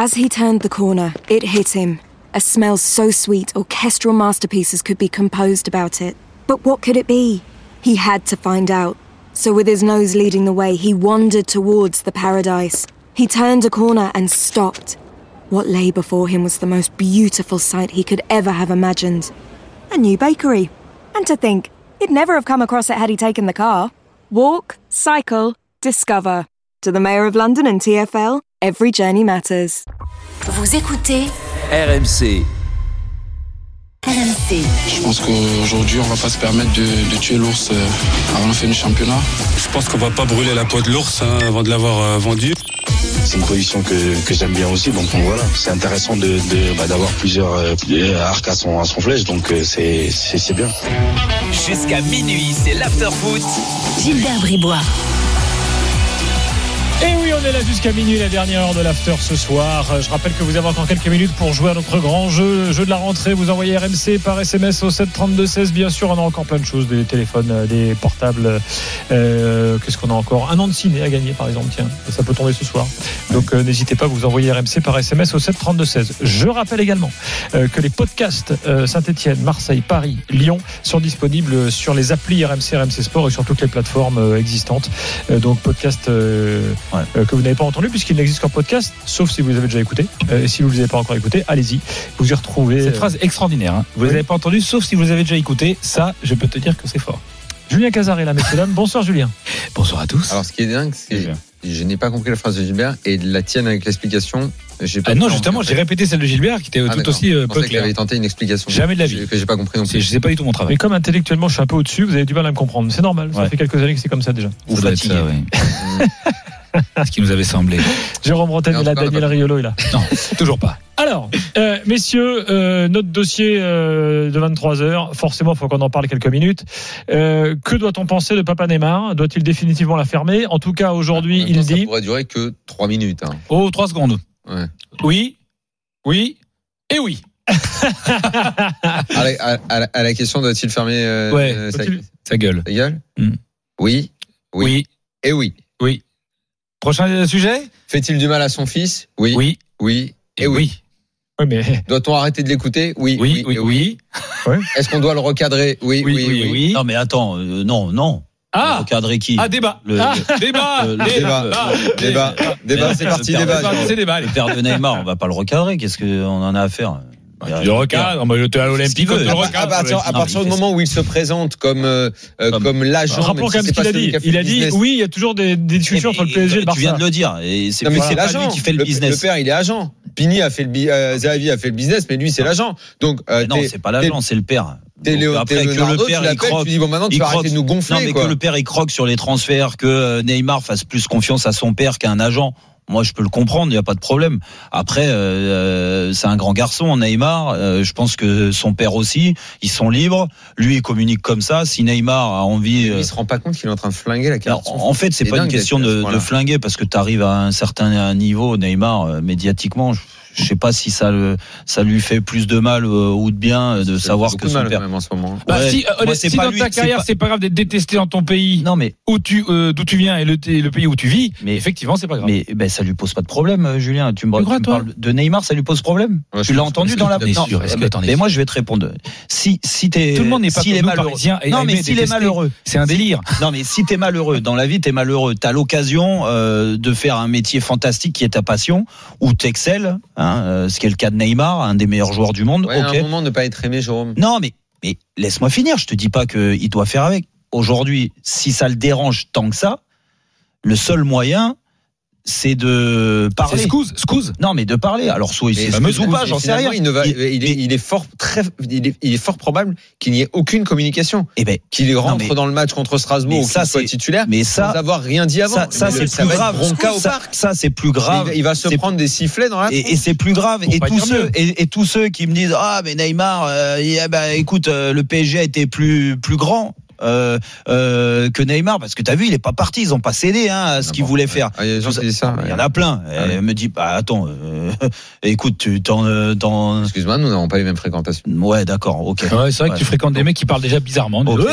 As he turned the corner, it hit him. A smell so sweet, orchestral masterpieces could be composed about it. But what could it be? He had to find out. So with his nose leading the way, he wandered towards the paradise. He turned a corner and stopped. What lay before him was the most beautiful sight he could ever have imagined. A new bakery. And to think, he'd never have come across it had he taken the car. Walk, cycle, discover. To the Mayor of London and TfL, every journey matters. Vous écoutez RMC. RMC. Je pense qu'aujourd'hui, on va pas se permettre de tuer l'ours avant la fin du championnat. Je pense qu'on va pas brûler la peau de l'ours avant de l'avoir vendu. C'est une position que j'aime bien aussi, donc voilà, c'est intéressant d'avoir plusieurs arcs à son flèche, donc c'est bien. Jusqu'à minuit, c'est l'after-foot. Gilbert Bribois. Et oui, on est là jusqu'à minuit, la dernière heure de l'after ce soir. Je rappelle que vous avez encore quelques minutes pour jouer à notre grand jeu, le jeu de la rentrée. Vous envoyez RMC par SMS au 7 32 16. Bien sûr, on a encore plein de choses, des téléphones, des portables. Qu'est-ce qu'on a encore ? Un an de ciné à gagner, par exemple. Tiens, ça peut tomber ce soir. Donc n'hésitez pas, vous envoyez RMC par SMS au 7 32 16. Je rappelle également que les podcasts Saint-Etienne, Marseille, Paris, Lyon sont disponibles sur les applis RMC, RMC Sport et sur toutes les plateformes existantes. Donc podcast que vous n'avez pas entendu puisqu'il n'existe qu'en podcast, sauf si vous les avez déjà écoutés. Si vous ne les avez pas encore écoutés, allez-y, vous y retrouvez. Cette phrase extraordinaire, hein. Vous ne les avez pas entendu, sauf si vous les avez déjà écoutés. Ça, je peux te dire que c'est fort. Julien Cazard est là, messieurs dames. Bonsoir Julien. Bonsoir à tous. Alors ce qui est dingue, c'est je n'ai pas compris la phrase de Gilbert et la tienne avec l'explication. Non, justement, j'ai répété celle de Gilbert qui était tout aussi peu claire. J'avais tenté une explication. Jamais de la vie. Que j'ai pas compris non plus. Je sais pas du tout mon travail. Mais comme intellectuellement je suis un peu au-dessus, vous avez du mal à me comprendre. C'est normal. Ça fait quelques années que c'est comme ça déjà. Ou fatigué. Ce qui nous avait semblé. Jérôme Bretagne est là, Daniel Riolo est là. Non, toujours pas. Alors, messieurs, notre dossier de 23h, forcément, il faut qu'on en parle quelques minutes. Que doit-on penser de Papa Neymar ? Doit-il définitivement la fermer ? En tout cas, aujourd'hui, il dit... Ça pourrait durer que 3 minutes. Hein. Oh, 3 secondes. Ouais. Oui et oui. À la question, doit-il fermer sa gueule Oui et oui. Oui. Prochain sujet ? Fait-il du mal à son fils ? Oui et oui. Oui, mais... Doit-on arrêter de l'écouter ? Oui. Ouais. Est-ce qu'on doit le recadrer ? Oui. Non, mais attends, non. Recadrer qui ? Débat. Débat, c'est parti, débat. C'est débat. Les pères de Neymar, on va pas le recadrer. Qu'est-ce qu'on en a à faire ? Le recadre, tu es à l'Olympique. À partir du moment où il se présente comme l'agent. Rappelons quand même ce qu'il a dit. Il a dit oui, il y a toujours des discussions entre le PSG et le Barça. Tu viens de le dire. Et c'est l'agent qui fait le business. Le père, il est agent. Pini Zahavi a fait le business, mais lui, c'est l'agent. Donc non, c'est pas l'agent, c'est le père. Après que le père il croque, tu dis bon maintenant tu vas arrêter de nous gonfler. Non mais que le père il croque sur les transferts, que Neymar fasse plus confiance à son père qu'à un agent. Moi, je peux le comprendre, il n'y a pas de problème. Après, c'est un grand garçon, Neymar. Je pense que son père aussi, ils sont libres. Lui, il communique comme ça. Si Neymar a envie... Il se rend pas compte qu'il est en train de flinguer la carte. En fait, c'est pas une question de flinguer, parce que tu arrives à un certain niveau, Neymar, médiatiquement... Je sais pas si ça lui fait plus de mal ou de bien de savoir que son père. Même en ce moment. Si dans ta carrière c'est pas grave d'être détesté dans ton pays, non mais d'où tu viens et le pays où tu vis, mais effectivement c'est pas grave. Mais ça lui pose pas de problème, Julien. Tu me parles de Neymar, ça lui pose problème. Tu l'as entendu dans la. Mais moi je vais te répondre. Si t'es, tout le monde n'est pas malheureux. Non mais s'il est malheureux, c'est un délire. Non mais si t'es malheureux dans la vie, t'es malheureux. T'as l'occasion de faire un métier fantastique qui est ta passion, où t'excelles. Ce qui est le cas de Neymar, un des meilleurs joueurs du monde. À un moment, ne pas être aimé, Jérôme. Non, mais laisse-moi finir. Je te dis pas qu'il doit faire avec. Aujourd'hui, si ça le dérange tant que ça, le seul moyen, c'est de parler. C'est scouse. Non, mais de parler. Alors, soit il s'excuse ou pas, j'en sais rien. Il est fort probable qu'il n'y ait aucune communication. Qu'il rentre dans le match contre Strasbourg ou qu'il soit titulaire, sans avoir rien dit avant. Ça c'est plus grave. Ça, c'est plus grave. Il va se prendre des sifflets dans la tronche. Et c'est plus grave. Et tous ceux qui me disent mais Neymar, écoute, le PSG a été plus grand. Que Neymar, parce que t'as vu, il est pas parti, ils ont pas cédé à ce qu'ils voulaient faire. Il y a des gens qui disent ça. Il y en a plein. Elle me dit attends, écoute, excuse-moi, nous n'avons pas les mêmes fréquentations. Ouais, d'accord, ok. Ouais, c'est vrai que tu fréquentes des mecs qui parlent déjà bizarrement. Okay.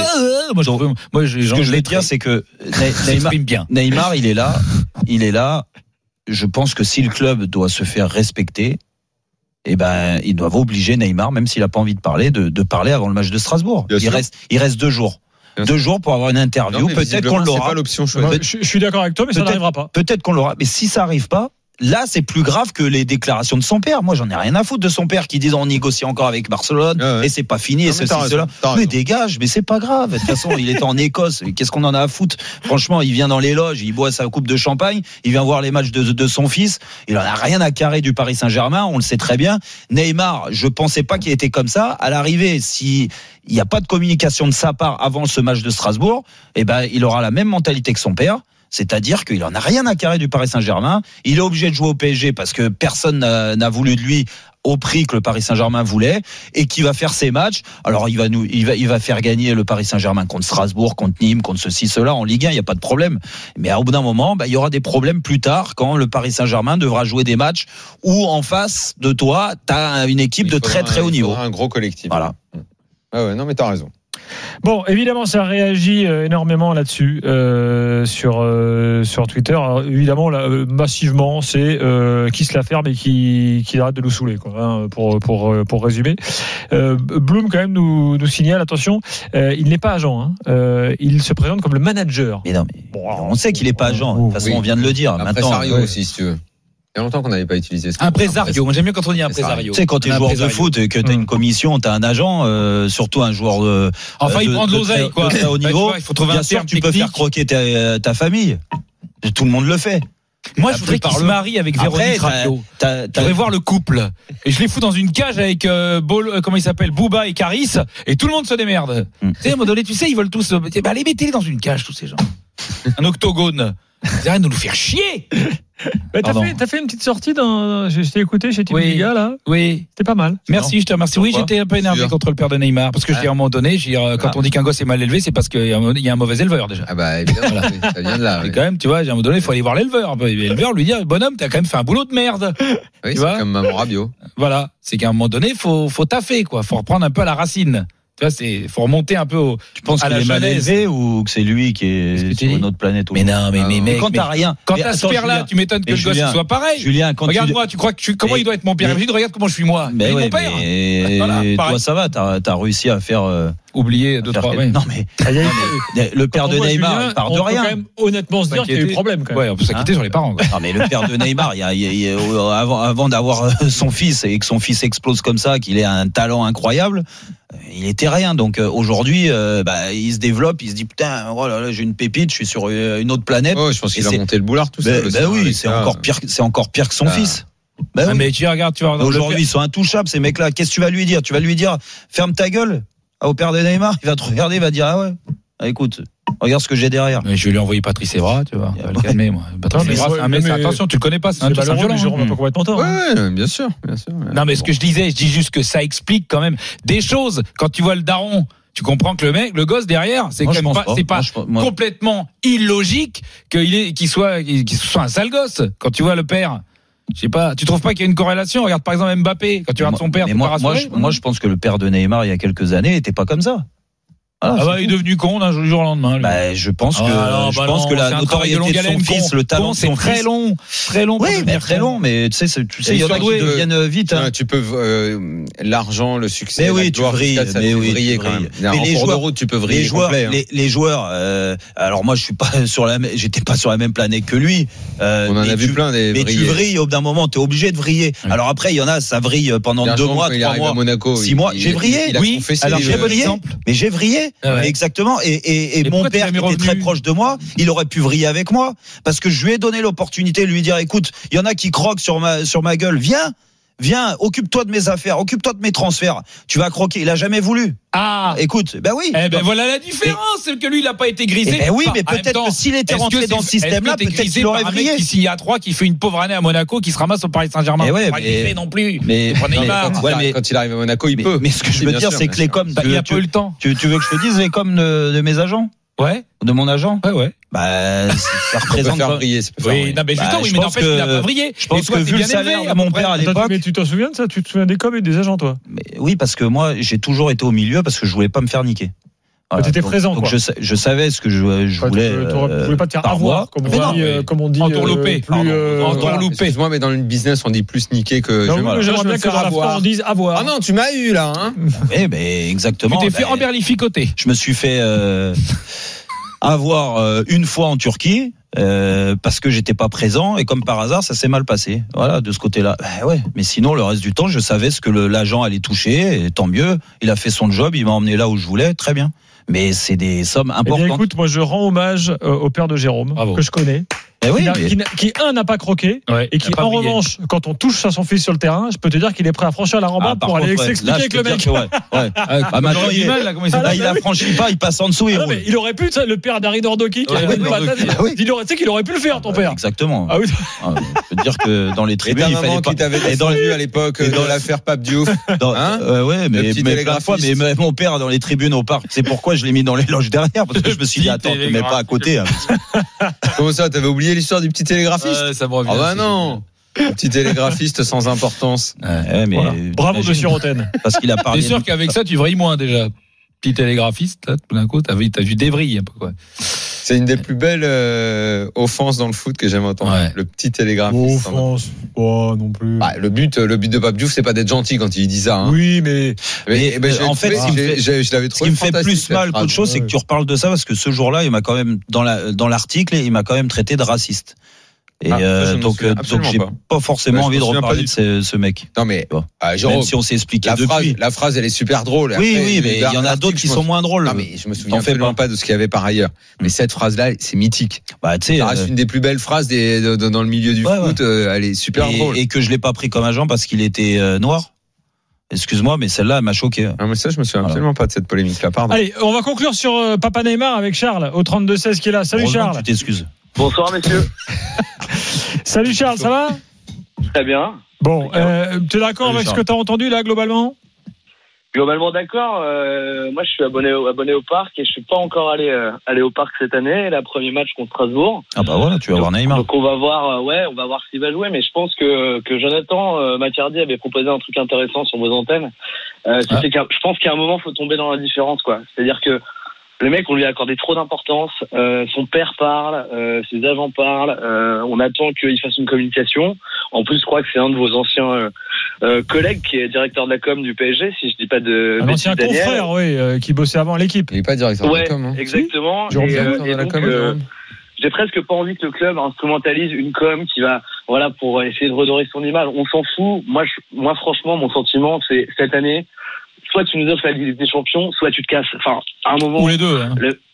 Ce que je voulais dire, c'est que Neymar, il est là. je pense que si le club doit se faire respecter, eh ben, ils doivent obliger Neymar, même s'il n'a pas envie de parler, de parler avant le match de Strasbourg. Il reste 2 jours. 2 jours pour avoir une interview. Peut-être qu'on l'aura. C'est pas l'option choisie. Je suis d'accord avec toi, mais ça n'arrivera pas. Peut-être qu'on l'aura. Mais si ça n'arrive pas, là, c'est plus grave que les déclarations de son père. Moi, j'en ai rien à foutre de son père qui dit on négocie encore avec Barcelone et c'est pas fini et ceci, cela. Mais dégage, mais c'est pas grave. De toute façon, il était en Écosse. Qu'est-ce qu'on en a à foutre? Franchement, il vient dans les loges, il boit sa coupe de champagne, il vient voir les matchs de son fils. Il en a rien à carrer du Paris Saint-Germain, on le sait très bien. Neymar, je pensais pas qu'il était comme ça. À l'arrivée, si il n'y a pas de communication de sa part avant ce match de Strasbourg, eh ben, il aura la même mentalité que son père. C'est-à-dire qu'il en a rien à carrer du Paris Saint-Germain. Il est obligé de jouer au PSG parce que personne n'a voulu de lui au prix que le Paris Saint-Germain voulait et qui va faire ses matchs. Alors il va faire gagner le Paris Saint-Germain contre Strasbourg, contre Nîmes, contre ceci, cela en Ligue 1, il n'y a pas de problème. Mais au bout d'un moment, il y aura des problèmes plus tard quand le Paris Saint-Germain devra jouer des matchs où en face de toi, tu as une équipe de très très haut niveau. Un gros collectif. Voilà. Ah ouais, non mais t'as raison. Bon, évidemment, ça réagit énormément là-dessus sur Twitter. Alors, évidemment, là, massivement, c'est qui se la ferme et qui arrête de nous saouler, quoi, hein, pour résumer. Bloom, quand même, nous signale, attention, il n'est pas agent. Hein, il se présente comme le manager. Mais non, mais bon, alors, on sait qu'il n'est pas agent. De toute façon, on vient de le dire. Impresario aussi, si tu veux. Il y a longtemps qu'on n'avait pas utilisé ça. Impresario. Moi, j'aime mieux quand on dit impresario. Tu sais, quand tu es joueur de foot et que tu as une commission, tu as un agent, surtout un joueur de. Enfin, il prend de l'oseille, quoi. Au niveau, il faut trouver un terme. Tu peux faire croquer ta famille. Tout le monde le fait. Moi, je voudrais qu'il se marie avec Véronique Rabiot. Je voudrais voir le couple. Et je les fous dans une cage avec, comment il s'appelle, Booba et Caris, et tout le monde se démerde. Tu sais, à un moment donné, ils veulent tous, allez, mettez-les dans une cage, tous ces gens. Un octogone. Ils arrêtent de nous faire chier. T'as fait une petite sortie je t'ai écouté chez Tim Liga, là. Oui. C'était pas mal. Merci, je te remercie. Oui, j'étais un peu énervé contre le père de Neymar. Parce que je dis à un moment donné, quand on dit qu'un gosse est mal élevé, c'est parce qu'il y a un mauvais éleveur, déjà. Ah bah, évidemment, ça vient de là. Et quand même, tu vois, à un moment donné, il faut aller voir l'éleveur. L'éleveur lui dire, bonhomme, t'as quand même fait un boulot de merde. Oui, c'est comme Maman Rabiot. Voilà. C'est qu'à un moment donné, faut taffer, quoi. Faut reprendre un peu à la racine. Tu vois, faut remonter un peu Tu penses qu'il est mal élevé ou que c'est lui qui est sur une autre planète? Mais non, mais quand t'as rien. Quand t'as ce père-là, tu m'étonnes que le gosse soit pareil. Julien, regarde-moi, tu crois que comment il doit être mon père? Regarde comment je suis moi. Mais mon père. Mais toi, ça va, t'as réussi à faire. Oublier 2-3. Non, mais le père de Neymar, il part de rien. On peut quand même honnêtement se dire qu'il y a eu problème, quand même. Ouais, on peut s'inquiéter sur les parents. Non, mais le père de Neymar, avant d'avoir son fils et que son fils explose comme ça, qu'il ait un talent incroyable, il était rien. Donc aujourd'hui, il se développe, il se dit putain, voilà, là, j'ai une pépite, je suis sur une autre planète. Oh, je pense qu'il a monté le boulard tout ça. Oui, c'est encore pire que son fils. Oui. Mais tu regardes, aujourd'hui, ils sont intouchables ces mecs-là. Qu'est-ce que tu vas lui dire? Tu vas lui dire ferme ta gueule au père de Neymar, il va te regarder, il va dire ah ouais, écoute, regarde ce que j'ai derrière. Mais je vais lui envoyer Patrice Evra, tu vois, va le calmer, moi. Patrice Evra, c'est un mec, attention, tu le connais pas, c'est un violent. Jérôme va pas complètement tort. Ouais, bien sûr. Non, mais ce que je dis juste que ça explique quand même des choses. Quand tu vois le daron, tu comprends que le gosse derrière, c'est pas complètement illogique qu'il soit un sale gosse. Quand tu vois le père. Je sais pas, tu trouves pas qu'il y a une corrélation? Regarde par exemple Mbappé, quand tu regardes son père, moi je pense que le père de Neymar il y a quelques années était pas comme ça. Il est devenu con d'un jour au lendemain. Je pense que la notoriété de son fils, le talent de son fils, très long. Oui, mais très long. Mais tu sais, il y en a qui deviennent vite. Tu peux l'argent, le succès, mais oui, tu brilles, ça peut vriller quand même. Mais les joueurs de route, tu peux vriller. Les joueurs. Alors moi, j'étais pas sur la même planète que lui. On en a vu plein des. Mais tu vrilles au bout d'un moment, t'es obligé de vriller. Alors après, il y en a, ça vrille pendant 2 mois, 3 mois, 6 mois. J'ai vrillé. Oui. Alors j'ai vrillé. Mais j'ai vrillé. Exactement. Et mon père qui était très proche de moi, il aurait pu vriller avec moi parce que je lui ai donné l'opportunité de lui dire écoute, il y en a qui croquent sur ma gueule, viens, occupe-toi de mes affaires, occupe-toi de mes transferts. Tu vas croquer. Il a jamais voulu. Ah, écoute, oui. Voilà la différence, c'est que lui, il a pas été grisé. Oui, mais peut-être que s'il était rentré dans ce système-là, peut-être qu'il aurait vrillé. Qui signe à 3, qui fait une pauvre année à Monaco, qui se ramasse au Paris Saint-Germain. Pas grillé non plus. Mais quand il arrive à Monaco, il peut. Mais ce que je veux dire, c'est que les coms, il a pas eu le temps. Tu veux que je te dise les coms de mes agents? Ouais. De mon agent? Ouais. Ça représente. Faire briller, oui, non, mais justement, mais n'empêche qu'il n'a pas brillé. Je pense que vu le salaire de mon père à l'époque. Mais tu t'en souviens de ça? Tu te souviens des coms et des agents, toi? Oui, parce que moi, j'ai toujours été au milieu parce que je voulais pas me faire niquer. Voilà, tu étais présent, donc quoi. Je savais ce que je voulais. Tu voulais pas te faire avoir, comme on dit. Entourloupé. Entourloupé. Excuse-moi, mais dans le business, on dit plus niquer que. Non, j'aimerais bien que dans la France, on dise avoir. Ah non, tu m'as eu, là, hein. Oui, mais exactement. Tu t'es fait emberlificoter. Je me suis fait avoir une fois en Turquie. Parce que j'étais pas présent et comme par hasard ça s'est mal passé. Voilà, de ce côté-là. Ouais. Mais sinon le reste du temps je savais ce que l'agent allait toucher et tant mieux. Il a fait son job, il m'a emmené là où je voulais, très bien. Mais c'est des sommes importantes. Eh bien, écoute, moi je rends hommage au père de Jérôme. Bravo. Que je connais. Qui n'a pas croqué et qui en revanche quand on touche à son fils sur le terrain, je peux te dire qu'il est prêt à franchir la rambarde pour aller s'expliquer avec le mec. Maintenant il a franchi pas, il passe en dessous. Mais il aurait pu, le père d'Harry Dordoki, il aurait, tu sais qu'il aurait pu le faire, ton père. Exactement. Je peux te dire que dans les tribunes, il fallait pas. Qui t'avait défendu à l'époque dans l'affaire Pape Diouf. Mais plein de fois. Mais mon père dans les tribunes au parc, c'est pourquoi je l'ai mis dans les loges derrière parce que je me suis dit attends, tu mets pas à côté. Comment ça, t'avais oublié l'histoire du petit télégraphiste? Ça me revient. Ah bah non. Un petit télégraphiste sans importance. Bravo monsieur Roten. Parce qu'il a parlé. T'es sûr qu'avec ça tu vrilles moins déjà? Petit télégraphiste, là, tout d'un coup, t'as vu des vrilles un peu, quoi. C'est une des plus belles offenses dans le foot que j'aime entendre. Ouais. Le petit télégraphiste. Offense, non plus. Le but de Pape Diouf, c'est pas d'être gentil quand il dit ça. Hein. Oui, mais en fait, je l'avais trouvé. Ce qui me fait plus mal qu'autre chose, c'est que tu reparles de ça parce que ce jour-là, il m'a quand même dans l'article, il m'a quand même traité de raciste. Et donc j'ai pas forcément envie de reparler de ce mec. Non mais même si on s'est expliqué depuis. La phrase elle est super drôle. Oui, mais il y en a d'autres qui sont moins drôles. Non mais je me souviens absolument pas de ce qu'il y avait par ailleurs. Mais cette phrase là, c'est mythique. Ça reste une des plus belles phrases dans le milieu du foot. Elle est super drôle. Et que je l'ai pas pris comme agent parce qu'il était noir. Excuse-moi, mais celle-là, elle m'a choqué. Non, mais ça, je me souviens absolument pas de cette polémique-là. Pardon. Allez, on va conclure sur Papa Neymar avec Charles au 32-16 qui est là. Salut Charles. Tu t'excuses. Bonsoir messieurs. Salut Charles, ça va? Très bien. Bon, tu es d'accord avec ce que tu as entendu là globalement? Globalement d'accord. Moi je suis abonné au parc et je suis pas encore allé au parc cette année. Le premier match contre Strasbourg. Ah bah voilà, tu vas voir Neymar. Donc on va voir, on va voir s'il va jouer. Mais je pense que Jonathan Maccardi avait proposé un truc intéressant sur vos antennes. Je pense qu'à un moment faut tomber dans la différence quoi. C'est-à-dire que le mec, on lui a accordé trop d'importance. Son père parle, ses agents parlent. On attend qu'il fasse une communication. En plus, je crois que c'est un de vos anciens collègues qui est directeur de la com du PSG, si je dis pas de. Un ancien confrère, oui, qui bossait avant à l'équipe. Il n'est pas directeur de la com. Ouais, exactement. Si et donc, j'ai presque pas envie que le club instrumentalise une com qui va, pour essayer de redorer son image. On s'en fout. Moi, franchement, mon sentiment, c'est cette année. Soit tu nous offres la Ligue des Champions, soit tu te casses. Enfin, à un moment. Ou les deux. Hein.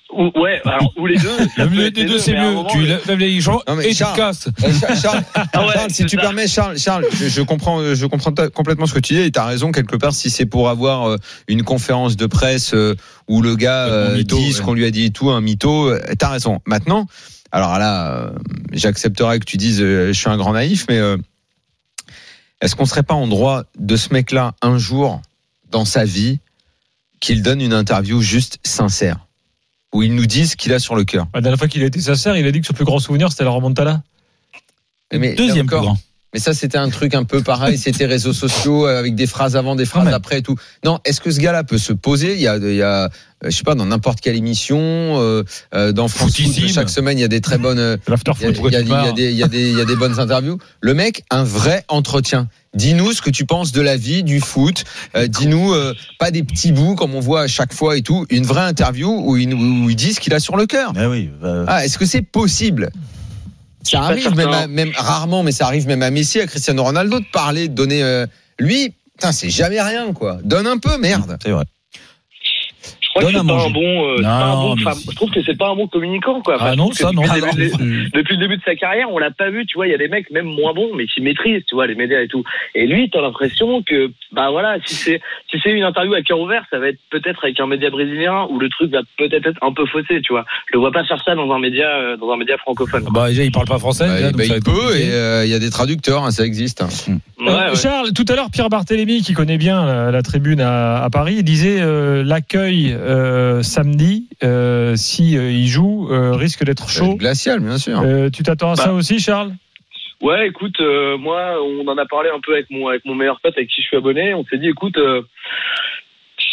Ou les deux. Le mieux des deux, c'est mieux. Tu lèves les gens et tu te casses. Charles, si tu permets, Charles, je comprends complètement ce que tu dis et tu as raison quelque part. Si c'est pour avoir une conférence de presse où le gars dit ce qu'on lui a dit et tout, un mytho, tu as raison. Maintenant, alors là, j'accepterai que tu dises je suis un grand naïf, mais est-ce qu'on serait pas en droit de ce mec-là un jour dans sa vie qu'il donne une interview juste sincère où il nous dise ce qu'il a sur le cœur? La dernière fois qu'il a été sincère, il a dit que son plus grand souvenir c'était la remontada. Mais deuxième plus grand. Mais ça c'était un truc un peu pareil, c'était réseaux sociaux avec des phrases avant, des phrases après et tout. Non, est-ce que ce gars-là peut se poser? Il y a je sais pas, dans n'importe quelle émission dans France Foot, chaque semaine il y a des très bonnes il y a des bonnes interviews. Le mec, un vrai entretien. Dis-nous ce que tu penses de la vie, du foot. Dis-nous pas des petits bouts comme on voit à chaque fois et tout. Une vraie interview où il dit ce qu'il a sur le cœur. Est-ce que c'est possible? Ça arrive même rarement, mais ça arrive même à Messi, à Cristiano Ronaldo de parler, de donner. Lui, c'est jamais rien quoi. Donne un peu, merde. C'est vrai. Je crois que c'est pas un bon. Je trouve que c'est pas un bon communicant, quoi. Ah non, ça non. Depuis le début de sa carrière, on l'a pas vu. Tu vois, il y a des mecs même moins bons, mais qui maîtrisent, tu vois, les médias et tout. Et lui, t'as l'impression que, si c'est une interview à cœur ouvert, ça va être peut-être avec un média brésilien où le truc va peut-être être un peu faussé, tu vois. Je le vois pas faire ça dans un média francophone. Déjà, il parle pas français. Il peut, et il y a des traducteurs, ça existe. Charles, tout à l'heure, Pierre Barthélémy, qui connaît bien la tribune à Paris, il disait l'accueil samedi, si il joue, risque d'être chaud. Glacial, bien sûr. Tu t'attends à ça aussi, Charles? Ouais, écoute, moi, on en a parlé un peu avec mon meilleur pote avec qui je suis abonné. On s'est dit, écoute,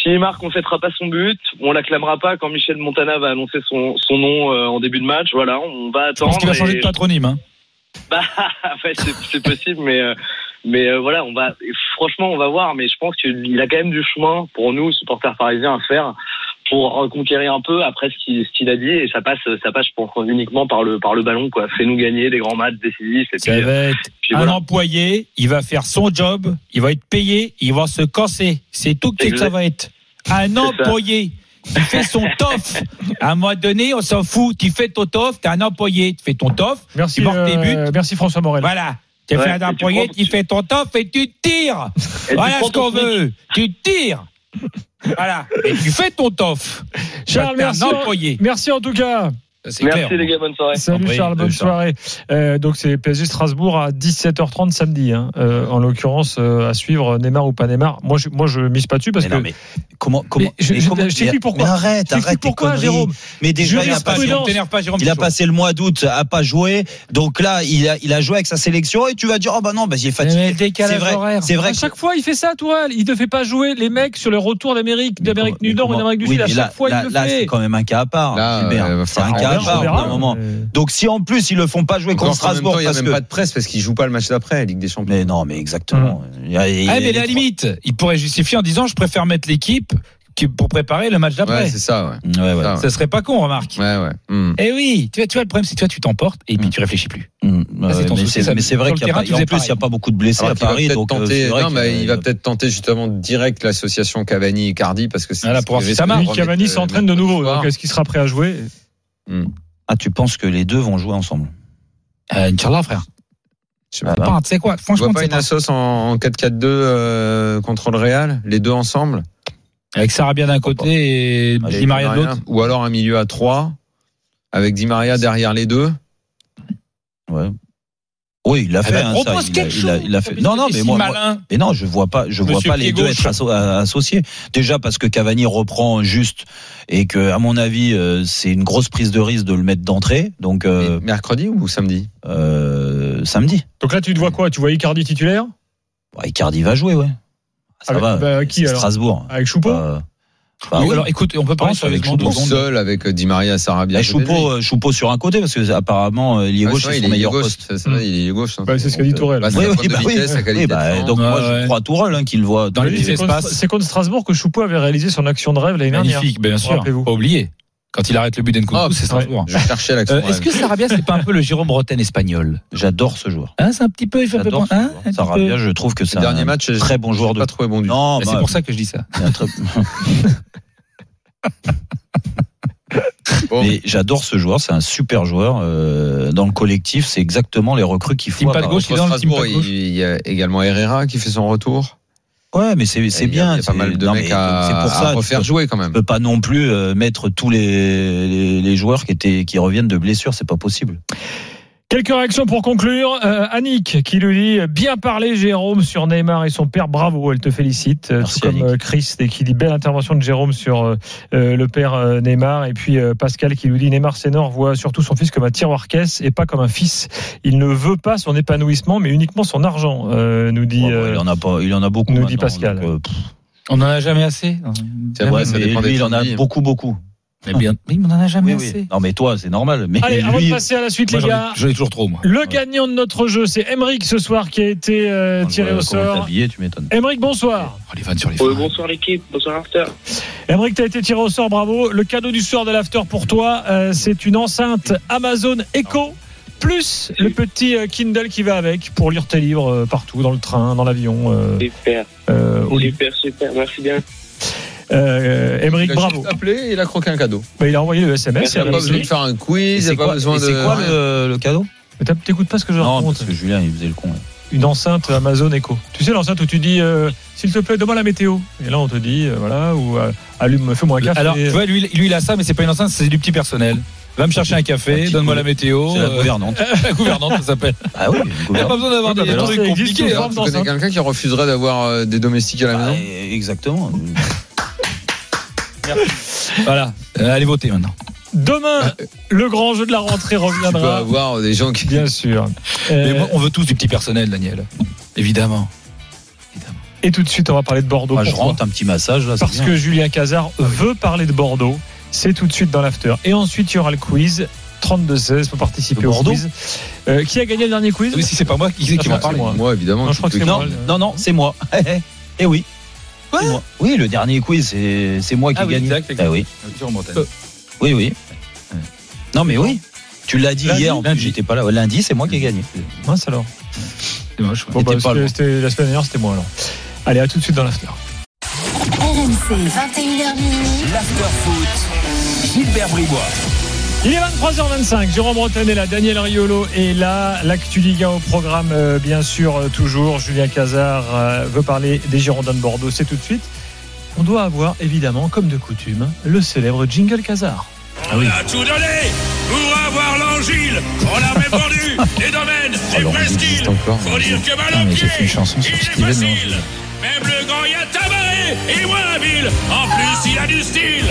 S'il marque, on fêtera pas son but, on l'acclamera pas quand Michel Montana va annoncer son nom en début de match. Voilà, on va attendre. Je pense qu'il va changer de patronyme. Hein. Bah, ouais, c'est possible, mais voilà, franchement, on va voir. Mais je pense qu'il a quand même du chemin pour nous, supporters parisiens, à faire pour reconquérir un peu après ce qu'il a dit, et ça passe, je pense, uniquement par le ballon, quoi. Fais-nous gagner des grands matchs décisifs. Et ça va être un employé, il va faire son job, il va être payé, il va se casser. C'est tout que ça va être. Un employé. Il fait son tof. À un moment donné, on s'en fout. Tu fais ton tof, t'es un employé. Tu fais ton tof, merci, tu marques tes buts. Merci François Morel. Voilà. Tu fais un employé, tu fais ton tof et tu tires. Voilà ce qu'on veut. Tu tires. Voilà. Et tu fais ton tof. Charles, merci en tout cas. C'est merci clair. Les gars, bonne soirée. Salut Charles, bonne soirée. Donc c'est PSG Strasbourg à 17h30 samedi. En l'occurrence, à suivre Neymar ou pas Neymar. Moi je mise pas dessus parce que. Mais comment je t'explique pourquoi. Mais arrête pourquoi, Jérôme. Mais déjà il a passé le mois d'août à pas jouer. Donc là il a joué avec sa sélection et tu vas dire non, il est fatigué. C'est vrai. À chaque fois il fait ça, toi. Il te fait pas jouer les mecs sur le retour d'Amérique du Nord ou d'Amérique du Sud. À chaque fois il le fait. Là c'est quand même un cas à part. C'est un cas. Moment. Donc si en plus ils le font pas jouer contre Strasbourg, il y a même pas de presse parce qu'ils jouent pas le match d'après, Ligue des Champions. Mais non, mais exactement. Mais à la limite, il pourrait justifier en disant je préfère mettre l'équipe pour préparer le match d'après. Ouais, c'est ça. Ouais. Ça serait pas con, remarque. Ouais. Et oui, tu vois le problème, c'est que toi tu t'emportes et puis tu réfléchis plus. Mais c'est vrai qu'il y a pas, en plus il y a pas beaucoup de blessés à Paris, donc il va peut-être tenter justement direct l'association Cavani et Cardi parce que Cavani s'entraîne de nouveau. Donc est-ce qu'il sera prêt à jouer? Ah, tu penses que les deux vont jouer ensemble? Inch'Allah, frère. Je sais pas. Tu sais quoi? Franchement, tu vois pas une assoce en 4-4-2 contre le Real, les deux ensemble? Avec Sarabia d'un côté et Di Maria de l'autre? Ou alors un milieu à 3 avec Di Maria derrière les deux? Ouais. Oui, il l'a fait. Il a fait. Non, mais moi, mais non, je vois pas les deux être associés. Déjà parce que Cavani reprend juste et que, à mon avis, c'est une grosse prise de risque de le mettre d'entrée. Donc mercredi ou samedi? Samedi. Donc là, tu te vois quoi? Tu vois Icardi titulaire? Icardi va jouer, ouais. Ça va. Qui alors? Strasbourg. Avec Choupo? Alors écoute, on peut parler avec Choupo seul avec Di Maria, Sarabia. Choupo sur un côté parce que apparemment il est gauche, c'est son meilleur poste. Il est gauche. C'est ce qu'a dit Tourelle. Donc moi je crois à Tourelle qui le voit dans les espaces. C'est contre Strasbourg que Choupo avait réalisé son action de rêve l'année dernière. Magnifique, bien sûr. Pas oublier. Quand il arrête le but d'Nkunku, c'est Strasbourg. Je cherchais l'action. Est-ce que Sarabia c'est pas un peu le Jérôme Rotten espagnol? J'adore ce joueur. C'est un petit peu. Sarabia, je trouve que c'est un très bon joueur. Pas trouvé bon du. Non, c'est pour ça que je dis ça. Mais j'adore ce joueur, c'est un super joueur. Dans le collectif, c'est exactement les recrues qu'il faut. Il y a également Herrera qui fait son retour. Ouais, mais c'est bien. Il y a pas mal de mecs à refaire jouer quand même. On peut pas non plus mettre tous les joueurs qui reviennent de blessures, c'est pas possible. Quelques réactions pour conclure. Annick qui lui dit bien parlé Jérôme sur Neymar et son père, bravo, elle te félicite. Merci, tout comme Chris qui dit belle intervention de Jérôme sur le père Neymar. Et puis Pascal qui lui dit Neymar Sénor voit surtout son fils comme un tiroir-caisse et pas comme un fils. Il ne veut pas son épanouissement mais uniquement son argent, nous dit. Il en a beaucoup. Nous dit Pascal. Donc, on n'en a jamais assez. C'est vrai, mais lui, il en a beaucoup. Mais bien, mais on n'en a jamais assez. Non, mais toi, c'est normal. Mais allez, avant de passer à la suite, les gars. J'en ai toujours trop, moi. Le gagnant de notre jeu, c'est Emeric ce soir qui a été tiré au sort. Tu m'étonnes. Emeric, bonsoir. Les vannes sur les fans. Bonsoir l'équipe, bonsoir l'after. Emeric, tu as été tiré au sort, bravo. Le cadeau du soir de l'after pour toi, c'est une enceinte Amazon Echo. Plus le petit Kindle qui va avec pour lire tes livres partout, dans le train, dans l'avion. Super, merci bien. Emeric, bravo. Il a appelé, il a croqué un cadeau. Il a envoyé le SMS. Il n'a pas besoin de faire un quiz. C'est quoi le cadeau? Mais t'écoutes pas ce que je raconte. Non, parce que Julien, il faisait le con. Une enceinte Amazon Echo. Tu sais l'enceinte où tu dis s'il te plaît, donne-moi la météo. Et là on te dit voilà, ou allume, fais-moi un café. Alors tu vois, lui il a ça, mais c'est pas une enceinte, c'est du petit personnel. Va me chercher un café, donne-moi la météo. C'est la gouvernante. La gouvernante, ça s'appelle. Ah oui, il n'y a pas besoin d'avoir des trucs compliqués. Tu connais quelqu'un qui refuserait d'avoir des domestiques à la maison? Exactement. Voilà, allez voter maintenant. Demain, le grand jeu de la rentrée reviendra. Tu peux avoir des gens qui... Bien sûr. Mais moi, on veut tous du petit personnel, Daniel. Évidemment. Et tout de suite, on va parler de Bordeaux. Je rentre un petit massage là. Parce que Julien Cazard veut parler de Bordeaux. C'est tout de suite dans l'after. Et ensuite, il y aura le quiz. 32-16 pour participer au quiz. Qui a gagné le dernier quiz? Oui, si c'est pas moi qui va parler. Moi, évidemment. Non, je crois que c'est moi. Non, c'est moi. Eh oui. Quoi? Oui, le dernier quiz, c'est moi qui ai gagné. Exact. Ah oui. Oui. Non, mais oui. Tu l'as dit hier, en plus, j'étais pas là. Lundi, c'est moi qui ai gagné. Mince alors. C'est moche. Bon, c'était la semaine dernière, c'était moi alors. Allez, à tout de suite dans l'after. RMC, 21h minuit. L'after foot. Gilbert Bribois. Il est 23h25, Jérôme Bretagne est là, Daniel Riolo est là, l'actu Ligue 1 au programme, bien sûr, toujours. Julien Cazard veut parler des Girondins de Bordeaux, c'est tout de suite. On doit avoir, évidemment, comme de coutume, le célèbre jingle Cazard. On a tout donné pour avoir l'Angile. On a même vendu les domaines, les presqu'îles. Faut dire que Maloclier, j'ai fait une chanson sur il est Steven, facile. Même le grand Yatabaré est moins habile. En plus, il a du style.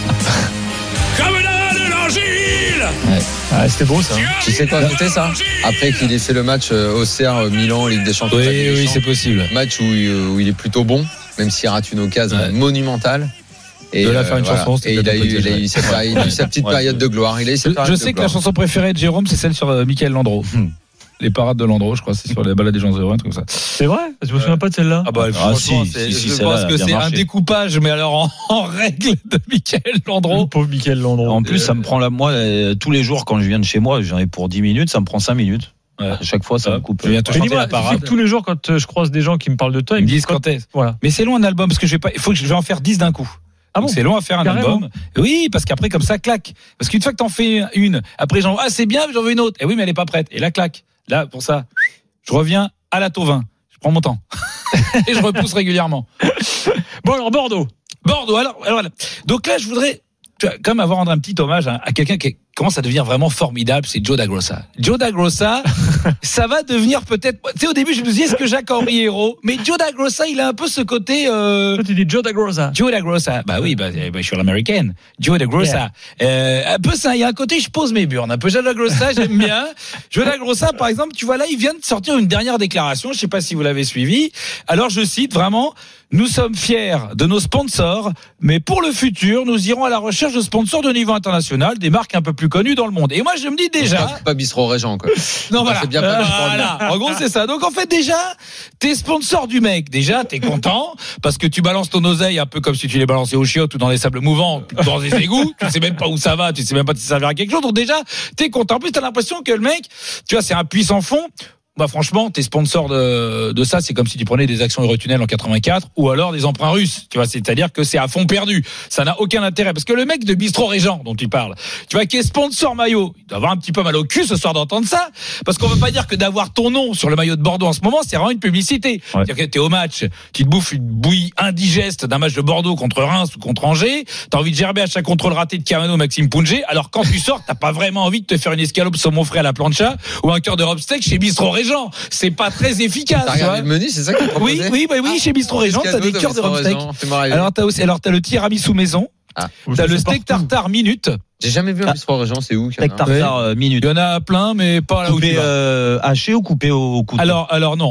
Comme là de l'Angile. Ah, c'était beau ça. Tu sais quoi noter ça? Après qu'il ait fait le match Auxerre Milan Ligue des Champions. Oui, c'est possible. Match où il est plutôt bon, même s'il rate une occasion monumentale. Et de la faire une chanson. Et il a eu sa petite période de gloire. Je sais que la chanson préférée de Jérôme, c'est celle sur Mickaël Landreau. Les parades de Landreau, je crois, c'est sur les balades des gens heureux, un truc comme ça. C'est vrai? Je me souviens pas de celle-là. Ah bah, si, je pense que c'est un découpage, mais alors en règle de Mickaël Landreau. Pauvre Mickaël Landreau. En plus, ça me prend moi, tous les jours quand je viens de chez moi, j'en ai pour 10 minutes, ça me prend 5 minutes. Ouais. À chaque fois, ça me coupe. Je viens te chanter la parade. Tous les jours, quand je croise des gens qui me parlent de toi, ils me disent quand est-ce. Voilà. Mais c'est long un album, parce que je vais en faire 10 d'un coup. Ah bon, c'est long à faire un album. Oui, parce qu'après, comme ça, claque. Parce qu'une fois que t'en fais une, après, c'est bien, j'en veux une autre. Et oui, mais elle est pas prête. Et là, claque. Là, pour ça, je reviens à la Tauvin. Je prends mon temps. Et je repousse régulièrement. Bon, alors, Bordeaux. Alors, donc là, je voudrais quand même rendre un petit hommage à quelqu'un qui commence à devenir vraiment formidable, c'est Joe Dagrossa. Joe Dagrossa, ça va devenir peut-être... Tu sais, au début, je me disais, est-ce que Jacques Henri Hérault? Mais Joe Dagrossa, il a un peu ce côté... Toi, tu dis Joe Dagrossa. Joe Dagrossa. Bah oui, je suis l'américaine. Joe Dagrossa. Yeah. Un peu ça, il y a un côté, je pose mes burnes. Un peu Joe Dagrossa, j'aime bien. Joe Dagrossa, par exemple, tu vois là, il vient de sortir une dernière déclaration, je sais pas si vous l'avez suivi. Alors, je cite vraiment... Nous sommes fiers de nos sponsors, mais pour le futur, nous irons à la recherche de sponsors de niveau international, des marques un peu plus connues dans le monde. Et moi, je me dis déjà... Pas Bistro Régent, quoi. Non, voilà. C'est bien voilà. En gros, c'est ça. Donc, en fait, déjà, t'es sponsor du mec. Déjà, t'es content, parce que tu balances ton oseille un peu comme si tu les balançais aux chiottes ou dans les sables mouvants, dans des égouts. Tu sais même pas où ça va, tu sais même pas si ça servira à quelque chose. Donc, déjà, t'es content. En plus, t'as l'impression que le mec, tu vois, c'est un puissant fond. Bah franchement, t'es sponsor de ça, c'est comme si tu prenais des actions Eurotunnel en 84 ou alors des emprunts russes, tu vois, c'est-à-dire que c'est à fond perdu. Ça n'a aucun intérêt parce que le mec de Bistro Régent dont tu parles, tu vois, qui est sponsor maillot, il doit avoir un petit peu mal au cul ce soir d'entendre ça, parce qu'on veut pas dire que d'avoir ton nom sur le maillot de Bordeaux en ce moment, c'est vraiment une publicité. Ouais. C'est-à-dire que t'es au match, tu te bouffes une bouillie indigeste d'un match de Bordeaux contre Reims ou contre Angers, t'as envie de gerber à chaque contrôle raté de Camano Maxime Poungé, alors quand tu sors, t'as pas vraiment envie de te faire une escalope saumon frais à la plancha ou un cœur de robe steak chez Bistro Régent. C'est pas très efficace. T'as regardé le menu, c'est ça que tu proposais? Oui, chez Bistro Régent, t'as des cœurs de robe steak. Alors t'as le tiramisu maison. T'as le steak tartare minute. J'ai jamais vu un Bistro Régent, c'est où? Steak tartare minute. Il y en a plein, mais pas là où tu vas. Haché ou coupé au couteau? Alors non,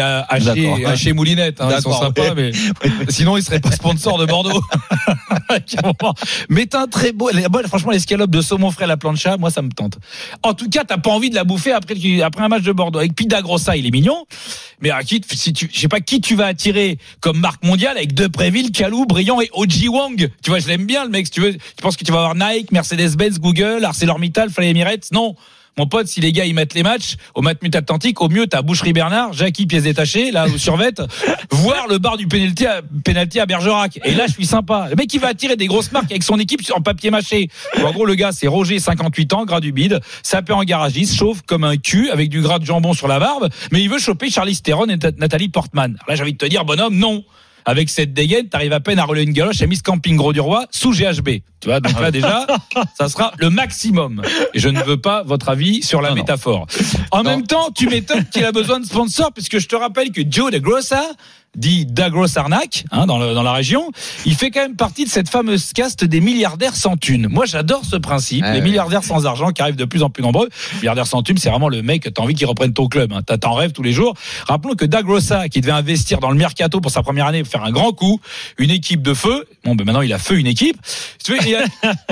haché moulinette, hein, ils sont sympas, mais sinon ils seraient pas sponsors de Bordeaux. Mais t'as un très beau, franchement l'escalope de saumon frais à la plancha, moi ça me tente. En tout cas, t'as pas envie de la bouffer après un match de Bordeaux. Avec Pida Grossa, il est mignon, mais je sais pas qui tu vas attirer comme marque mondiale avec Depréville, Calou, Briand et Oji Wang. Tu vois, je l'aime bien le mec. Si tu penses que tu vas avoir Nike, Mercedes-Benz, Google, ArcelorMittal, Fly Emirates? Non. Mon pote, si les gars ils mettent les matchs au Matmut Atlantique, au mieux t'as Boucherie Bernard, Jackie pièces détachées, là au Survette, voir le bar du penalty à Bergerac. Et là je suis sympa. Le mec il va attirer des grosses marques avec son équipe en papier mâché. En gros le gars c'est Roger, 58 ans, gras du bide, sapé en garagiste, chauve comme un cul avec du gras de jambon sur la barbe, mais il veut choper Charlize Theron et Nathalie Portman. Alors là j'ai envie de te dire bonhomme, non. Avec cette dégaine, t'arrives à peine à rouler une galoche à Miss Camping Gros du Roi sous GHB. Tu vois, donc là déjà, ça sera le maximum. Et je ne veux pas votre avis sur la métaphore. En même temps, tu m'étonnes qu'il a besoin de sponsors, puisque je te rappelle que Joe Dagrossa, dit Dagros Arnac, dans la région, il fait quand même partie de cette fameuse caste des milliardaires sans thunes. Moi, j'adore ce principe, les milliardaires sans argent qui arrivent de plus en plus nombreux. Milliardaires sans thunes, c'est vraiment le mec, t'as envie qu'il reprenne ton club, t'en rêves tous les jours. Rappelons que Dagrosa, qui devait investir dans le mercato pour sa première année, faire un grand coup, une équipe de feu, maintenant il a feu une équipe, il y a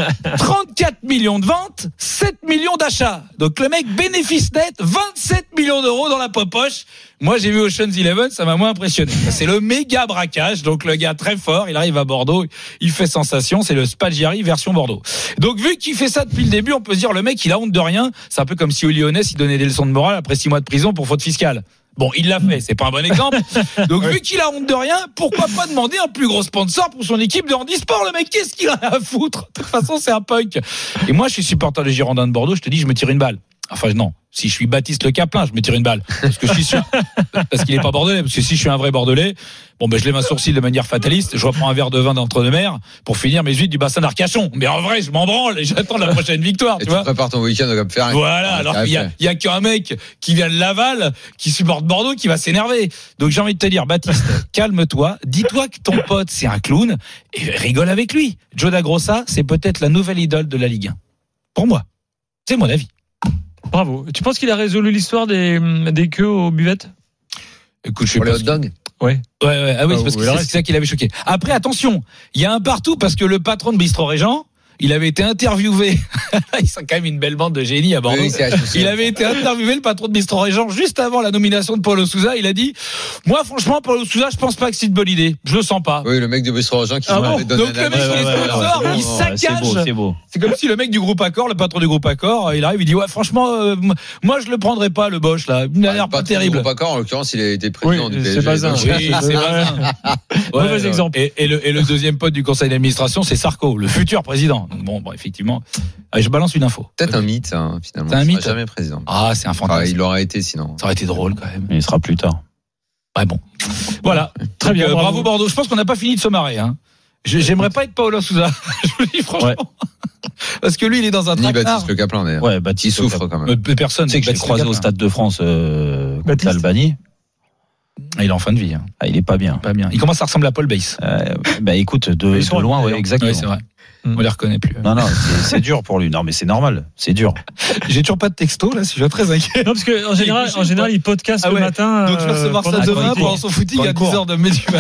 34 millions de ventes, 7 millions d'achats. Donc le mec, bénéfice net, 27 millions d'euros dans la poche. Moi, j'ai vu Ocean's 11, ça m'a moins impressionné. C'est le méga braquage. Donc, le gars très fort, il arrive à Bordeaux, il fait sensation. C'est le Spaghiari version Bordeaux. Donc, vu qu'il fait ça depuis le début, on peut se dire, le mec, il a honte de rien. C'est un peu comme si au Lyonnais, il donnait des leçons de morale après 6 mois de prison pour faute fiscale. Bon, il l'a fait, c'est pas un bon exemple. Donc, vu qu'il a honte de rien, pourquoi pas demander un plus gros sponsor pour son équipe de handisport, le mec? Qu'est-ce qu'il a à foutre? De toute façon, c'est un punk. Et moi, je suis supporter des Girondins de Bordeaux, je te dis, je me tire une balle. Enfin, non. Si je suis Baptiste Le Caplin, je me tire une balle. Parce que je suis sûr. Parce qu'il est pas bordelais. Parce que si je suis un vrai bordelais, je lève un sourcil de manière fataliste, je reprends un verre de vin d'entre-deux-mers pour finir mes huîtres du bassin d'Arcachon. Mais en vrai, je m'en branle et j'attends la prochaine victoire, tu vois. Tu prépares ton week-end comme faire. Voilà. Alors qu'il y a qu'un mec qui vient de Laval, qui supporte Bordeaux, qui va s'énerver. Donc, j'ai envie de te dire, Baptiste, calme-toi. Dis-toi que ton pote, c'est un clown et rigole avec lui. Joe Dagrosa, c'est peut-être la nouvelle idole de la Ligue 1. Pour moi. C'est mon avis. Bravo. Tu penses qu'il a résolu l'histoire des queues aux buvettes? Écoute, je sais pas. Pour les hot dogs? Ouais. Ah oui, c'est parce que c'est ça qui l'avait choqué. Après, attention, il y a un partout parce que le patron de Bistro Régent, il avait été interviewé. Ils sont quand même une belle bande de génies à Bordeaux. Oui, il avait été interviewé, le patron de Bistro Régent, juste avant la nomination de Paulo Sousa. Il a dit, moi, franchement, Paulo Sousa, je pense pas que c'est une bonne idée. Je le sens pas. Oui, le mec de Bistro Régent qui m'avait donné. Donc, le mec, il saccage. C'est beau. C'est comme si le mec du groupe Accor, le patron du groupe Accor, il arrive, il dit, ouais, franchement, moi, je le prendrais pas, le Bosch, là. Il a l'air pas terrible. Le groupe Accor, en l'occurrence, il a été président du PSG. C'est Bazin. Oui, c'est Bazin. Mauvais exemple. Et le deuxième pote du conseil d'administration, c'est Sarko, le futur président. Donc, bon, effectivement. Allez, je balance une info. Peut-être un mythe, finalement. C'est un mythe. Il sera jamais président. Ah, c'est un fantasme. Il aurait été sinon. Ça aurait été drôle quand même. Mais il sera plus tard. Ouais, bon. Voilà. Très bien. Bravo Bordeaux. Je pense qu'on n'a pas fini de se marrer. J'aimerais pas être Paulo Sousa. Je vous le dis franchement. Ouais. Parce que lui, il est dans un traquenard. Ni Baptiste Le Caplin d'ailleurs. Ouais, Baptiste souffre quand même. Personne. Tu sais que je l'ai croisé au Stade de France contre l'Albanie. Il est en fin de vie. Il est pas bien. Pas bien. Il commence à ressembler à Paul Bass. Écoute, de loin, ouais, exactement. Oui, c'est vrai. On les reconnaît plus. Non, c'est dur pour lui. Non, mais c'est normal. C'est dur. J'ai toujours pas de texto, là, si je suis très inquiet. Non, parce que, en général, il podcast le matin. Donc, je vais recevoir ça demain pendant son footing à 10h de Méduva.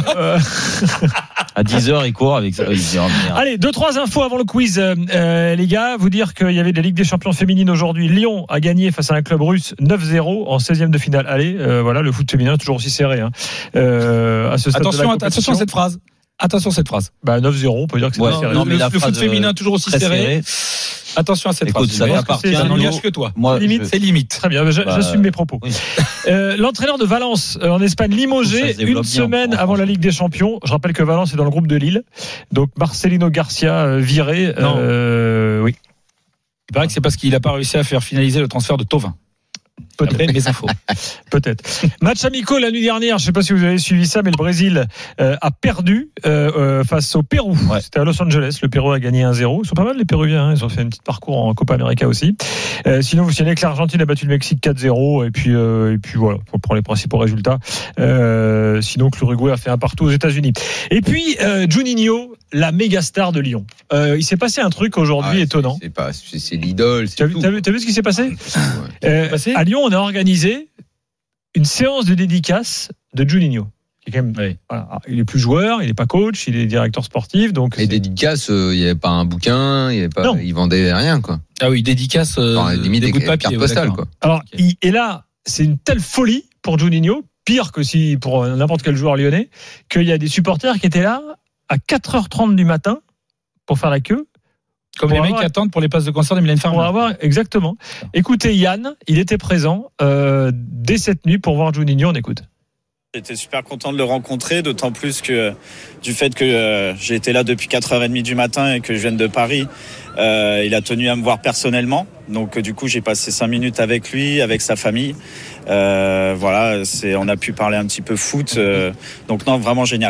À 10h, il court avec ça. Allez, 2-3 infos avant le quiz, les gars. Vous dire qu'il y avait de la Ligue des Champions féminines aujourd'hui. Lyon a gagné face à un club russe 9-0 en 16e de finale. Allez, voilà, le foot féminin toujours aussi serré. À ce stade attention à cette phrase. Attention à cette phrase. 9-0, on peut dire que c'est serré. Non, mais le foot féminin toujours aussi serré. Attention à cette phrase. Ça n'appartient ça n'engage que toi. Moi, c'est limite. Très bien, j'assume mes propos. Oui. L'entraîneur de Valence en Espagne limogé une semaine avant la Ligue des Champions. Je rappelle que Valence est dans le groupe de Lille. Donc Marcelino Garcia viré. Oui. Il paraît que c'est parce qu'il n'a pas réussi à faire finaliser le transfert de Thauvin. Peut-être mes infos. Peut-être. Match amicaux la nuit dernière. Je ne sais pas si vous avez suivi ça, mais le Brésil a perdu face au Pérou. Ouais. C'était à Los Angeles. Le Pérou a gagné 1-0. Ils sont pas mal les Péruviens. Ils ont fait un petit parcours en Copa América aussi. Sinon, vous savez que l'Argentine a battu le Mexique 4-0. Et puis voilà, pour les principaux résultats. Sinon, que l'Uruguay a fait un partout aux États-Unis. Et puis Juninho, la méga star de Lyon. Il s'est passé un truc aujourd'hui étonnant. C'est l'idole. T'as vu ce qui s'est passé? À Lyon, on a organisé une séance de dédicace de Juninho. Qui est quand même, voilà, il est plus joueur, il n'est pas coach, il est directeur sportif. Donc et dédicace, il n'y avait pas un bouquin, il vendait rien, quoi. Ah oui, dédicace, limite des bouts de papier, postales, quoi. Alors, et là, c'est une telle folie pour Juninho, pire que si pour n'importe quel joueur lyonnais, qu'il y a des supporters qui étaient là à 4h30 du matin pour faire la queue. Comme les mecs qui attendent pour les places de concert de Mylène Farmer. Exactement. Écoutez, Yann, il était présent dès cette nuit pour voir Juninho. On écoute. J'étais super content de le rencontrer, d'autant plus que du fait que j'ai été là depuis 4h30 du matin et que je viens de Paris. Il a tenu à me voir personnellement. Donc du coup, j'ai passé 5 minutes avec lui, avec sa famille. Voilà, on a pu parler un petit peu foot. Donc non, vraiment génial.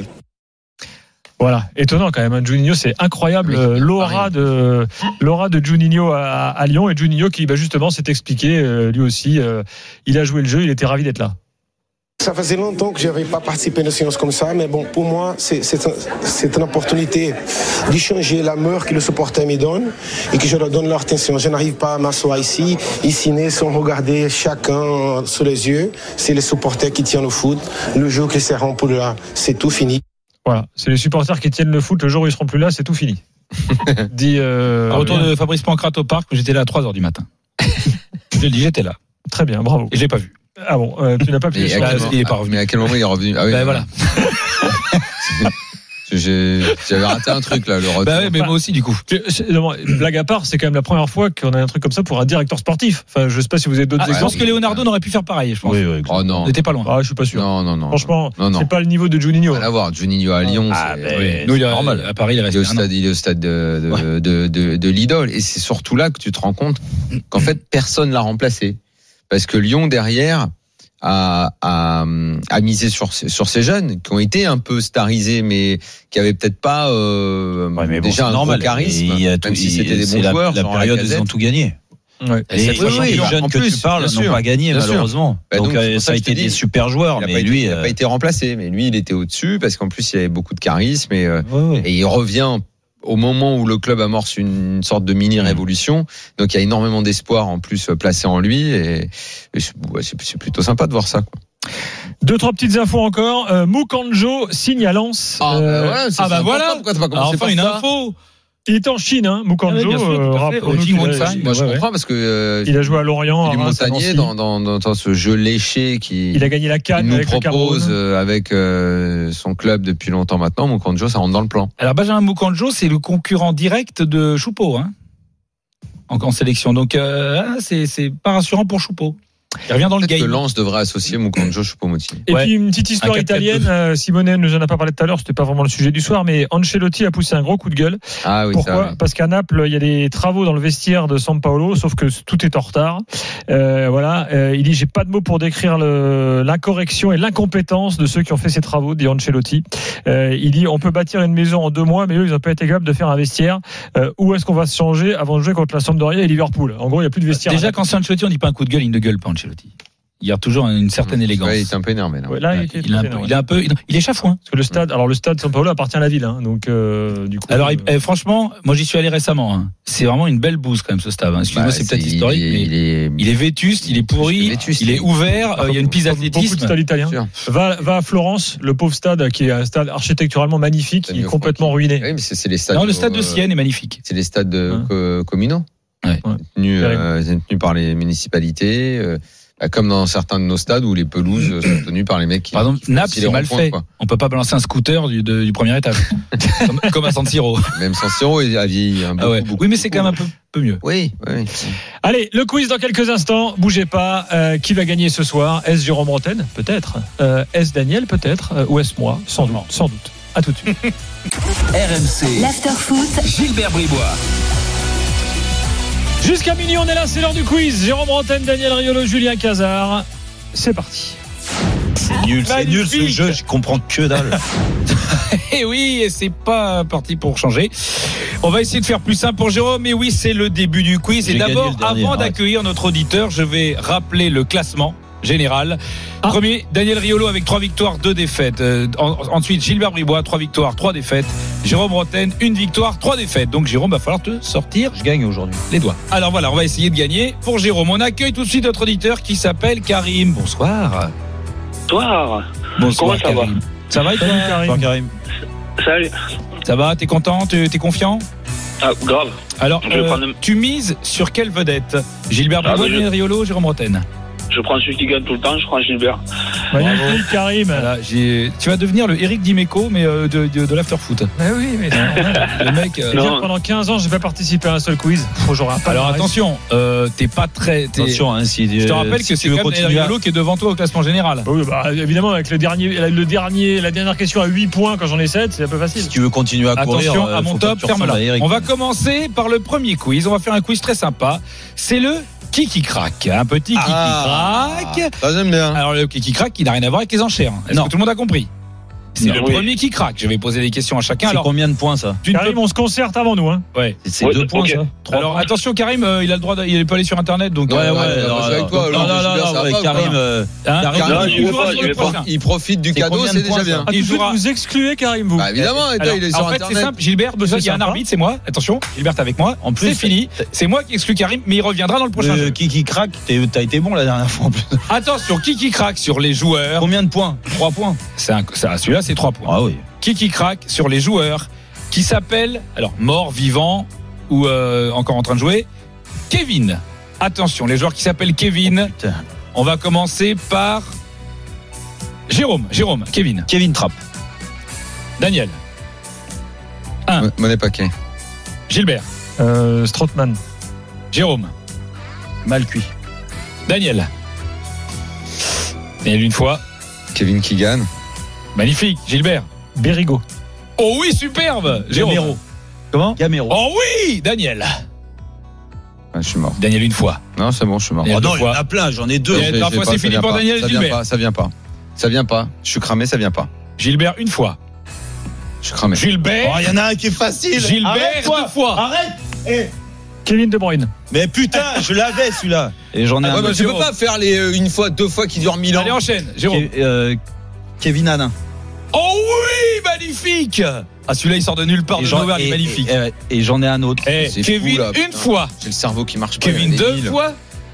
Voilà, étonnant quand même. Juninho, c'est incroyable l'aura de Juninho à Lyon, et Juninho qui justement s'est expliqué lui aussi. Il a joué le jeu, il était ravi d'être là. Ça faisait longtemps que je n'avais pas participé à une séance comme ça, mais bon, pour moi, c'est une opportunité d'échanger l'amour que le supporter me donne et que je leur donne leur attention. Je n'arrive pas à m'asseoir ici sans regarder chacun sous les yeux. C'est les supporters qui tiennent le foot. Le jour qu'ils seront plus là, c'est tout fini. Voilà, c'est les supporters qui tiennent le foot. Le jour où ils seront plus là, c'est tout fini. Dit retour de Fabrice Pancrate au parc, où j'étais là à 3h du matin. Je le dis, j'étais là. Très bien, bravo. Et je l'ai pas vu. Ah bon, tu n'as pas pu. Il est pas revenu. Mais à quel moment il est revenu? Ah oui. Ben voilà. J'avais raté un truc là, le retour. Bah ouais, mais moi aussi du coup. Blague à part, c'est quand même la première fois qu'on a un truc comme ça pour un directeur sportif. Enfin, je sais pas si vous avez d'autres exemples. Je pense que Leonardo n'aurait pu faire pareil, je pense. Oui. Oh non. On n'était pas loin. Ah, je suis pas sûr. Non. Franchement, c'est pas le niveau de Juninho. Rien à voir. Juninho à Lyon, c'est nous, il est normal. À Paris, il est au stade de l'idole. Et c'est surtout là que tu te rends compte qu'en fait, personne l'a remplacé. Parce que Lyon, derrière, a misé sur ces jeunes qui ont été un peu starisés, mais qui avaient peut-être pas déjà un gros charisme, même si c'était des bons joueurs. La période où ils ont tout gagné. Ouais. Les jeunes que tu parles n'ont pas gagné malheureusement. Donc ça a été des super joueurs, mais lui il n'a pas été remplacé. Mais lui, il était au-dessus parce qu'en plus il avait beaucoup de charisme et il revient au moment où le club amorce une sorte de mini-révolution. Donc il y a énormément d'espoir en plus placé en lui et c'est plutôt sympa de voir ça, quoi. 2-3 petites infos encore. Mukanjo signe à Lens. Voilà. Pourquoi t'as pas commencé par une ça? Info. Il était en Chine, Mukanjo. Moi, je comprends parce que il a joué à Lorient. Il est Montagnier dans ce jeu léché il a gagné la CAN avec nous propose avec son club depuis longtemps maintenant. Mukanjo, ça rentre dans le plan. Alors Benjamin Mukanjo, c'est le concurrent direct de Choupeau, en sélection. Donc c'est pas rassurant pour Choupeau. Il revient dans le game. Que Lens devrait associer Mukanjo Choupo-Moting. Et puis une petite histoire italienne. Simone nous en a pas parlé tout à l'heure. C'était pas vraiment le sujet du soir, mais Ancelotti a poussé un gros coup de gueule. Ah oui. Pourquoi ? Parce qu'à Naples, il y a des travaux dans le vestiaire de San Paolo, sauf que tout est en retard. Il dit j'ai pas de mots pour décrire l'incorrection et l'incompétence de ceux qui ont fait ces travaux, dit Ancelotti. Il dit on peut bâtir une maison en 2 mois, mais eux ils n'ont pas été capables de faire un vestiaire. Où est-ce qu'on va se changer avant de jouer contre la Sampdoria et Liverpool ? En gros, il y a plus de vestiaire. Déjà quand c'est Ancelotti, on dit pas un coup de gueule, il ne gueule pas Ancelotti. Il y a toujours une certaine élégance. Ouais, il est un peu énervé. Là, il est chafouin. Parce que le stade San Paolo appartient à la ville, donc du coup. Alors, franchement, moi j'y suis allé récemment. C'est vraiment une belle bouse quand même ce stade. Excusez-moi, c'est peut-être historique, mais il est vétuste, il est pourri, il est ouvert. Il y a une piste d'athlétisme. Beaucoup de stades italiens. Va à Florence, le pauvre stade qui est un stade architecturalement magnifique, il est complètement ruiné. Oui, mais c'est les stades. Non, le stade de Sienne est magnifique. C'est les stades communaux. Tenus par les municipalités, comme dans certains de nos stades où les pelouses sont tenues par les mecs qui. Par exemple, Naples, c'est mal fait. On peut pas balancer un scooter du premier étage, comme à San Siro. Même San Siro a vieilli beaucoup. Oui, mais c'est quand même un peu mieux. Oui. Allez, le quiz dans quelques instants. Bougez pas. Qui va gagner ce soir ? Est-ce Jérôme Bretagne ? Peut-être. Est-ce Daniel ? Peut-être. Ou est-ce moi ? Sans doute. À tout de suite. RMC. L'after-foot. Gilbert Bribois. Jusqu'à minuit, on est là, c'est l'heure du quiz. Jérôme Bretagne, Daniel Riolo, Julien Cazard. C'est parti. C'est nul ce jeu, je comprends que dalle. Et oui, et c'est pas parti pour changer. On va essayer de faire plus simple pour Jérôme, mais oui, c'est le début du quiz. Et d'abord, avant d'accueillir notre auditeur, je vais rappeler le classement général. Premier, Daniel Riolo avec 3 victoires, 2 défaites. Ensuite, Gilbert Bribois, 3 victoires, 3 défaites. Jérôme Bretagne, 1 victoire, 3 défaites. Donc Jérôme, va falloir te sortir. Je gagne aujourd'hui. Les doigts. Alors voilà, on va essayer de gagner pour Jérôme. On accueille tout de suite notre auditeur qui s'appelle Karim. Bonsoir. Bonsoir. Bonsoir. Comment ça Karim. Ça va et toi, Karim? Salut. Ça va, t'es content, t'es confiant? Ah, grave. Alors, tu mises sur quelle vedette? Gilbert Bribois, Daniel Riolo, Jérôme Bretagne? Je prends celui qui gagne tout le temps, je prends Gilbert. Magnifique, Karim. Voilà, tu vas devenir le Eric Dimeco, mais de l'after-foot. Oui, mais le mec. Pendant 15 ans, j'ai pas participé à un seul quiz. Alors attention, t'es pas très. Attention, je te rappelle que c'est quand même Riolo qui est devant toi au classement général. Oui, évidemment, avec la dernière question à 8 points quand j'en ai 7, c'est un peu facile. Si tu veux continuer à courir. Attention, à mon top, ferme-la. On va commencer par le premier quiz. On va faire un quiz très sympa. C'est le Kiki crack, un petit Kiki crack. Ça j'aime bien. Alors le Kiki crack, il n'a rien à voir avec les enchères. Est-ce que tout le monde a compris? C'est le premier qui craque. Je vais poser des questions à chacun. C'est combien de points ça? Karim, on se concerte avant nous. Hein. Ouais. C'est 2 points ça. Alors attention, Karim, il a le droit. Il peut aller sur Internet. Donc ouais. Non, Karim. Il profite du cadeau, c'est déjà bien. Vous excluez Karim, vous. Évidemment, il est sur en fait, Internet. c'est simple. Gilbert, il y a un arbitre, c'est moi. Attention, Gilbert est avec moi. En plus, c'est fini. C'est moi qui exclue Karim, mais il reviendra dans le prochain jeu. Qui craque? T'as été bon la dernière fois en plus. Attention, qui craque sur les joueurs? Combien de points? 3 points. Celui-là, c'est 3 points. Ah oui. Qui craque sur les joueurs qui s'appellent, alors mort, vivant ou encore en train de jouer, Kevin. Attention, les joueurs qui s'appellent Kevin. On va commencer par Jérôme, Kevin. Kevin Trapp. Daniel. 1. Monet Paquet. Gilbert. Strootman. Jérôme. Mal cuit. Daniel. Daniel une fois. Kevin Keegan. Magnifique. Gilbert. Bérigo. Oh oui, superbe. Jérôme. Comment? Gamero. Oh oui, Daniel. Je suis mort. Daniel une fois. Non, c'est bon, je suis mort. Oh non, il y en a plein, j'en ai 2. Parfois c'est fini pour Daniel et Gilbert. Ça vient pas. Je suis cramé, ça vient pas. Gilbert une fois. Je suis cramé. Gilbert. Oh, il y en a un qui est facile. Gilbert 2 fois. Arrête. Kevin De Bruyne. Mais putain, je l'avais celui-là. Et j'en ai un. Je peux pas faire les une fois, 2 fois qui durent 1000 ans. Allez, enchaîne, Jérôme. Kevin Hanin. Oh oui, magnifique. Ah, celui-là il sort de nulle part, de nowhere, il est magnifique. Et j'en ai un autre. Kevin une fois. J'ai le cerveau qui marche pas. Kevin 2 fois.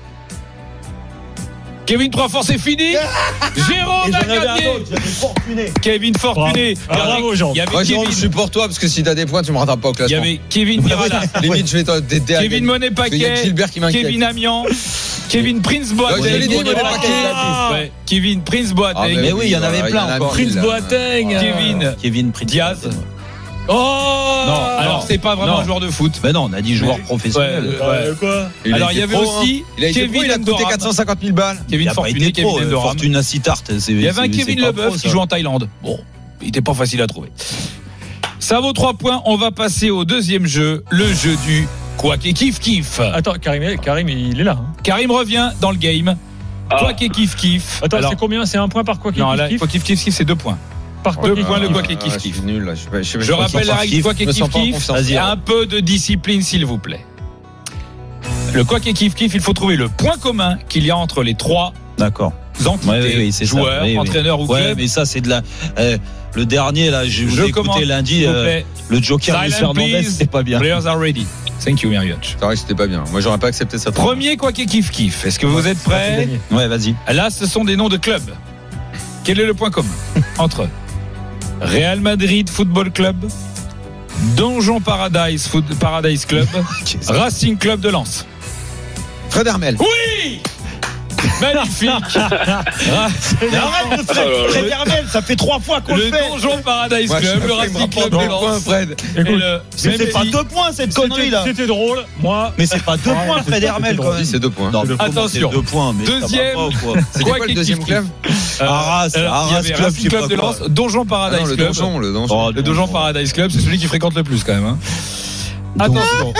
Kevin 3 fois, c'est fini. Jérôme a gagné. Kevin Fortuné. Bravo, Jean. Moi, Jérôme, je suis pour toi parce que si t'as des points, tu me rattrapes pas au classement. Il y avait Kevin Mirala. Limite, je vais t'aider à Kevin Monet Paquet. Kevin Amian. Kevin Prince Boateng. Kevin Prince Boateng. Mais oui, il y en avait plein encore. Prince Boateng. Kevin Diaz. Oh non, alors c'est pas vraiment un joueur de foot. Ben non, on a dit joueur professionnel. Quoi? Alors il y avait aussi Kevin, il a coûté 450 000 balles. Kevin Fortuné, Kevin Endoram. Fortuna Sittard. Il y avait un Kevin Leboeuf qui joue en Thaïlande. Bon, il était pas facile à trouver. Ça vaut 3 points. On va passer au deuxième jeu, le jeu du Quack et Kiff Kiff. Attends, Karim, il est là. Karim revient dans le game. Quack et Kiff Kiff. Attends, c'est combien? C'est 1 point par Quack et Kiff Kiff? Non, là, Quack et Kiff Kiff, c'est 2 points. Par 2 points le Quack et Kiff Kiff. Je suis nul là. Je rappelle la règle du Quack et Kiff Kiff. Un peu de discipline s'il vous plaît. Le Quack et Kiff Kiff, il faut trouver le point commun qu'il y a entre les 3 entités, joueurs, entraîneurs ou clubs. Ouais, mais ça c'est de la le dernier là, je vous ai écouté lundi le Joker Luis Fernandez, c'est pas bien. Players are ready. Thank you Marriott. C'est vrai que c'était pas bien. Moi j'aurais pas accepté ça. Premier Quack et Kiff Kiff. Est-ce que vous êtes prêts? Ouais, vas-y. Là, ce sont des noms de clubs. Quel est le point commun entre Real Madrid Football Club, Donjon Paradise Club, Racing Club de Lens? Fred Hermel. Oui. Magnifique. Arrête de Fred Hermel, ça fait 3 fois qu'on le fait. Le Donjon Paradise Club, le Racing Club de Lens. Fred. Mais c'est pas 2 points cette connerie là. C'était drôle, moi. Mais c'est pas 2 points Fred Hermel quand même. C'est 2 points. Non, attention. 2 poins, mais deuxième. C'est quoi le deuxième club? Arras Club, Racing Club de Lens, Donjon Paradise Club. Le Donjon Paradise Club, c'est celui qui fréquente le plus quand même. Attention.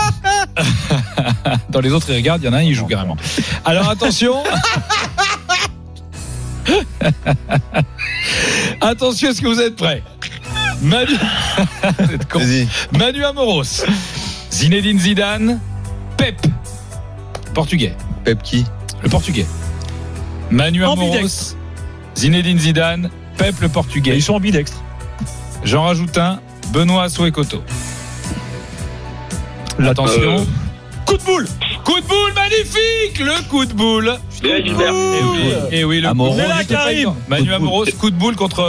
Dans les autres, ils regardent, il y en a un, il joue carrément. Alors attention. Attention, est-ce que vous êtes prêts? Manu Amoros, Zinedine Zidane, Pep, portugais. Pep qui? Le portugais. Manu Amoros, Zinedine Zidane, Pep le portugais. Ils sont ambidextres. J'en rajoute un, Benoît Souekoto. Attention. Coup de boule. Coup de boule, magnifique. Le coup de boule. Et oui, le Amoros. Manu Amoros, coup de boule contre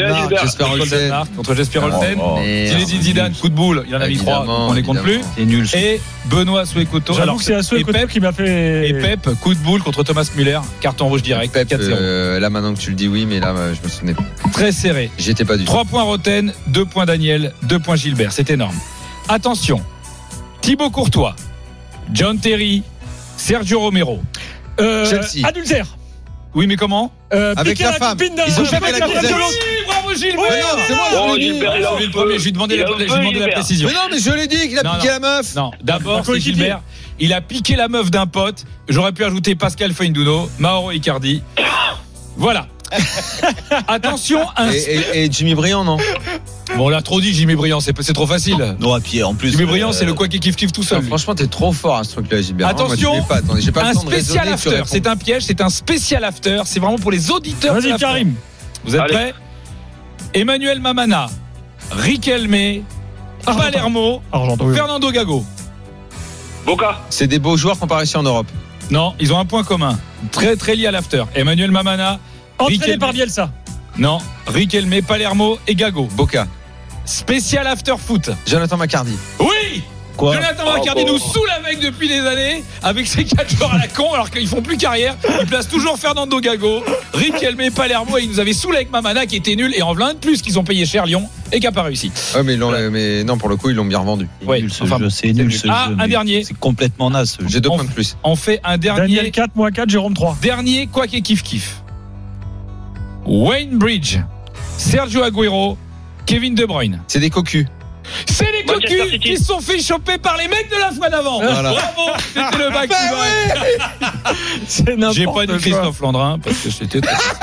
Jesper Olsen. Zinedine Zidane, coup de boule. Il en a mis 3, on les compte plus. C'est nul. Et Benoît Souekoto. J'avoue que c'est à Souekoto qui m'a fait. Et Pep, coup de boule contre Thomas Müller. Carton rouge direct. Pep, 4-0. là maintenant que tu le dis, oui, mais là je me souvenais pas. Très serré. J'étais pas du tout. 3 points Roten, 2 points Daniel, 2 points Gilbert. C'est énorme. Thibaut Courtois, John Terry, Sergio Romero. Chelsea. Adultère. Oui, mais comment? Avec la femme. Ils ont fait Oui, bravo Gilbert. C'est moi, je lui ai demandé la précision. Mais non, mais je l'ai dit qu'il a piqué la meuf. Non, d'abord c'est Gilbert. Il a piqué la meuf d'un pote. J'aurais pu ajouter Pascal Feindouno, Mauro Icardi. Voilà. Attention, et Jimmy Briand, non? Bon, on l'a trop dit, Jimmy Briand, c'est trop facile. Non, et puis en plus. Jimmy Briand, c'est le quoi qui kiffe tout seul. Franchement, t'es trop fort à ce truc-là, Gilbert. Attention, j'ai pas un le temps de spécial raisonner, after. C'est un piège, c'est un spécial after. C'est vraiment pour les auditeurs. Vas-y, Karim. Vous êtes prêts? Emmanuel Mamana, Riquelme, Palermo, Fernando Gago. Boca. C'est des beaux joueurs qu'on pas réussi en Europe. Non, ils ont un point commun. Très très lié à l'after. Emmanuel Mamana. Entraîné par Bielsa. Non, Riquelme, Palermo et Gago. Boca. Spécial after foot. Jonathan McCarty. Oui. Quoi? Jonathan McCarty nous saoule avec depuis des années avec ses 4 joueurs à la con alors qu'ils font plus carrière. Ils placent toujours Fernando Gago, Riquelme, Palermo et ils nous avaient saoulé avec Mamana qui était nul et en plein de plus qu'ils ont payé cher Lyon et qui n'a pas réussi. Ouais, mais non, pour le coup, ils l'ont bien revendu. Ouais, c'est nul ce jeu. Un dernier. C'est complètement naze. J'ai 2 points de plus. On fait un dernier. Daniel 4, moi 4, Jérôme 3. Dernier, quoi qu'il kiff. Wayne Bridge, Sergio Agüero, Kevin De Bruyne. C'est des cocus. C'est les cocus qui se sont fait choper par les mecs de la fois d'avant. Voilà. Bravo, c'était le bac qui va. J'ai pas dit Christophe Landrin parce que c'était.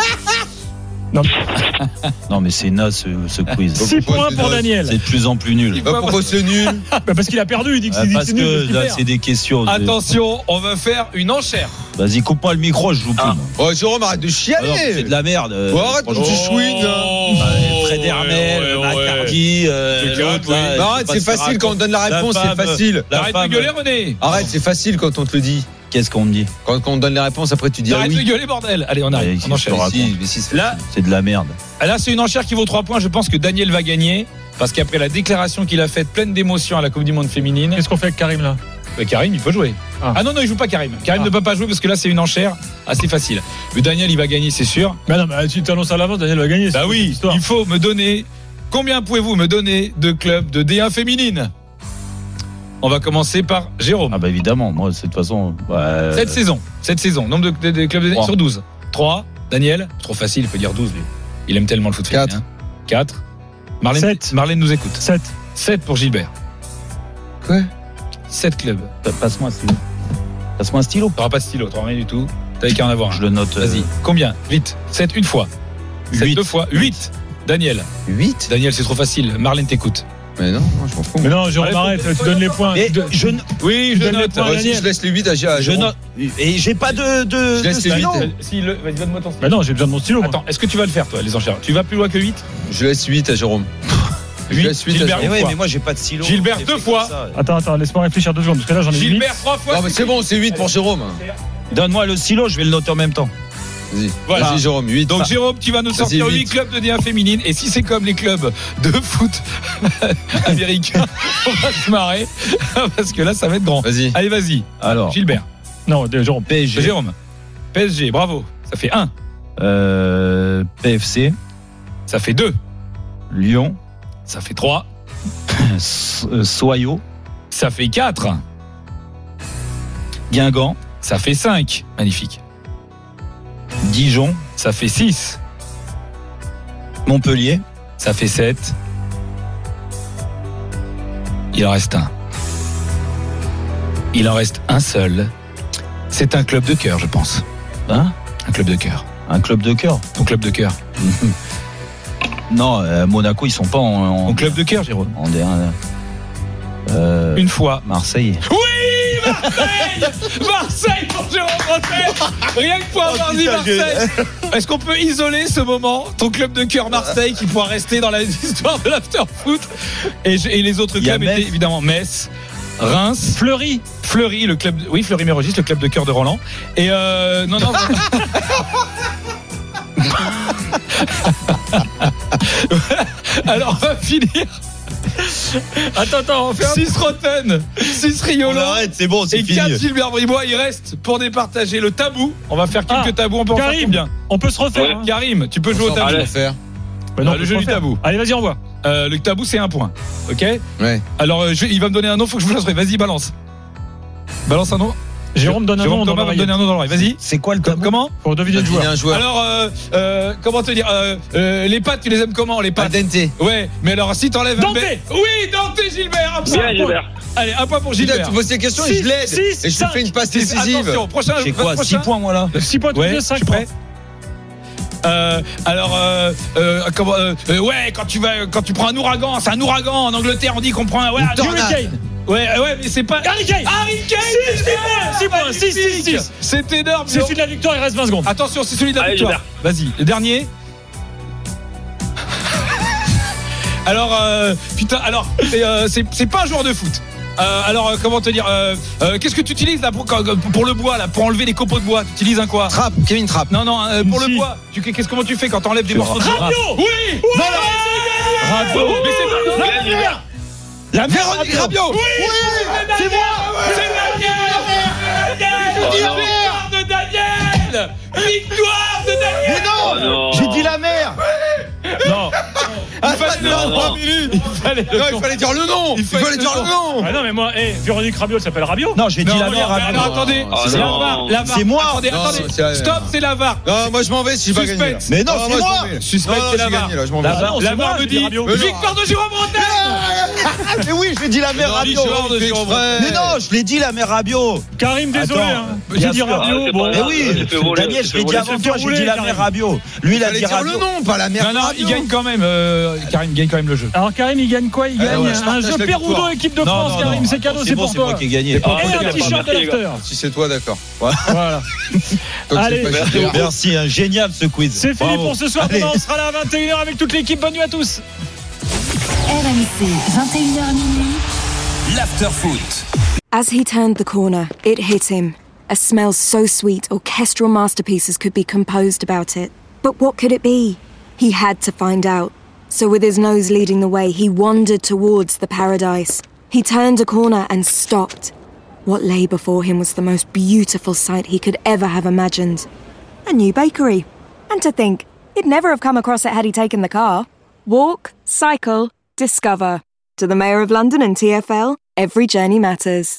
Non mais c'est naze ce quiz. 6 points pour Daniel. C'est de plus en plus nul. Pourquoi c'est nul? Parce qu'il a perdu, il dit que parce c'est nul. que là c'est des questions. Attention, on va faire une enchère. Vas-y, coupe-moi le micro, je joue plus. Oh Jérôme, arrête de chialer. Alors, c'est de la merde. Arrête, tu chouines. Fred Hermel, McCarty, arrête, c'est facile quand on donne la réponse, c'est facile. Arrête de gueuler, René. Arrête, c'est facile quand on te le dit. Qu'est-ce qu'on me dit? Quand on donne les réponses, après tu dis arrête oui. de gueuler, bordel. Allez, on arrive. On enchaîne. Là, c'est de la merde. Là, c'est une enchère qui vaut 3 points. Je pense que Daniel va gagner parce qu'après la déclaration qu'il a faite, pleine d'émotion à la Coupe du Monde féminine. Qu'est-ce qu'on fait avec Karim là? Karim, il peut jouer. Ah non, il joue pas Karim. Karim ne peut pas jouer parce que là, c'est une enchère assez facile. Mais Daniel, il va gagner, c'est sûr. Mais non, mais tu t'annonces à l'avance, Daniel va gagner. Bah oui, il faut me donner. Combien pouvez-vous me donner de clubs de D1 féminine? On va commencer par Jérôme. Ah bah évidemment, moi de toute façon. Cette saison, nombre de clubs de D1 sur 12. 3. Daniel, trop facile, il peut dire 12 lui. Il aime tellement le foot féminin. 4. Marlène nous écoute. 7 pour Gilbert. Quoi? 7 clubs. Passe-moi un stylo. T'auras pas de stylo, t'auras rien du tout. T'avais qu'à en avoir. Je le note. Vas-y. Combien? Vite. 7 une fois. 7 deux fois. 8. Daniel. 8? Daniel, c'est trop facile. Marlène t'écoute. Mais non, moi je m'en fous. Mais non, Jérôme, arrête, tu donnes les points. Oui, je note. Je laisse les 8 à Jérôme. note. Et j'ai pas de je laisse les 8. Vas-y, donne-moi ton stylo. Bah non, j'ai besoin de mon stylo. Attends, est-ce que tu vas le faire, toi, les enchères? Tu vas plus loin que 8? Je laisse 8 à Jérôme. 8, Gilbert, mais moi j'ai pas de stylo. Gilbert 2 fois. Attends, laisse-moi réfléchir 2 secondes parce que là j'en ai 8. Gilbert 3 fois. Non, mais c'est bon, c'est 8 pour Jérôme. Donne-moi le stylo, je vais le noter en même temps. Vas-y. Voilà. Vas-y, Jérôme, 8. Donc Jérôme, tu vas nous sortir 8 clubs de D1 féminine. Et si c'est comme les clubs de foot américains, on va se marrer. Parce que là, ça va être grand. Vas-y. Allez, vas-y. Alors, Gilbert. Non, Jérôme. PSG. Jérôme. PSG, bravo. Ça fait 1. PFC. Ça fait 2. Lyon. Ça fait 3. Soyo. Ça fait 4. Guingamp. Ça fait 5. Magnifique. Dijon. Ça fait 6. Montpellier. Ça fait 7. Il en reste un. Il en reste un seul. C'est un club de cœur, je pense. Hein? Un club de cœur. Un club de cœur? Ton club de cœur. Non, Monaco, ils sont pas en Ton club de cœur, Jérôme. En D1. Une fois. Marseille. Oui, Marseille. Marseille pour Jérôme Bretagne. Rien que pour avoir dit Marseille. Est-ce qu'on peut isoler ce moment, ton club de cœur Marseille, qui pourra rester dans l'histoire de l'after-foot, et les autres clubs étaient évidemment Metz, Reims, Fleury, le club, oui, Fleury-Mérogis, le club de cœur de Roland. Et non. Alors on va finir. Attends, on va faire 6 Rotten, 6 Riolo. Arrête, c'est bon, c'est fini. 4 Gilbert Bribois. Il reste pour départager le tabou. On va faire quelques tabous. On peut Karim, en faire combien? On peut se refaire. Karim, tu peux jouer au tabou. Le jeu du tabou. Allez, vas-y, envoie. Le tabou, c'est 1 point. Ok? Ouais. Alors, il va me donner un nom. Faut que je vous laisse. Vas-y, balance. Balance un nom. Jérôme donne un nom. Thomas va me donner un nom dans l'oreille. Vas-y. C'est quoi le tabou? Comment? Pour deviner le joueur. Alors, comment te dire? Les pâtes, tu les aimes comment, les pâtes? Al dente. Ouais, mais alors si t'enlèves Dante. Oui, Dante, Gilbert. Bien, Gilbert. Allez, 1 point pour Gilbert. Tu poses des questions et je l'aide. Et je te fais une passe décisive. Attention, prochain. J'ai quoi? 6 points, moi là. 6 points, ouais, 5 prêt. Ouais, quand tu prends un ouragan, c'est un ouragan. En Angleterre, on dit qu'on prend un hurricane. Ouais, mais c'est pas. Harry Kane 6 points. C'est énorme. C'est celui de la victoire, il reste 20 secondes. Attention, c'est celui de la victoire. Vas-y, le dernier. Alors, c'est pas un joueur de foot. Comment te dire qu'est-ce que tu utilises là pour le bois là, pour enlever les copeaux de bois? Tu utilises un quoi? Trappe, Kevin Trapp. Non, pour le bois. Comment tu fais quand t'enlèves des morceaux de bois? Radio. Oui. Radio. Mais c'est pas la Véronique Rabiot. Oui. C'est moi. C'est Daniel. Victoire de Daniel. Mais non. J'ai dit la mère. Non. Il fallait dire le nom. Il fallait dire le nom. Ah non, mais moi, Véronique Rabiot, elle s'appelle Rabiot. Non, j'ai dit la mère. Alors attendez, c'est la VAR. C'est moi. Attendez. Stop, c'est la VAR. Non, moi je m'en vais si j'ai pas gagné. Mais non, c'est moi. Suspect, c'est la VAR. La VAR me dit victoire de Jérôme Bretagne. Mais oui, j'ai dit la mère Rabiot. Mais non, je l'ai dit la mère Rabiot. Karim, désolé. J'ai dit Rabiot. Mais oui, Daniel, je l'ai dit avant toi, j'ai dit la mère Rabiot. Lui, il a dit Rabiot. Le nom, pas la mère. Non, il gagne quand même. Karim gagne quand même le jeu. Alors Karim, il gagne quoi? Il gagne un jeu Péroudo équipe de France. Karim, c'est cadeau, c'est pour toi. C'est moi qui ai gagné. Et un t-shirt de l'after. Si c'est toi, d'accord. Voilà. Allez, merci, génial ce quiz. C'est fini pour ce soir. On sera là à 21h avec toute l'équipe. Bonne nuit à tous. RMC, 21h minuit. L'after foot. As he turned the corner, it hit him. A smell so sweet, orchestral masterpieces could be composed about it. But what could it be? He had to find out. So with his nose leading the way, he wandered towards the paradise. He turned a corner and stopped. What lay before him was the most beautiful sight he could ever have imagined. A new bakery. And to think, he'd never have come across it had he taken the car. Walk, cycle, discover. To the Mayor of London and TfL, every journey matters.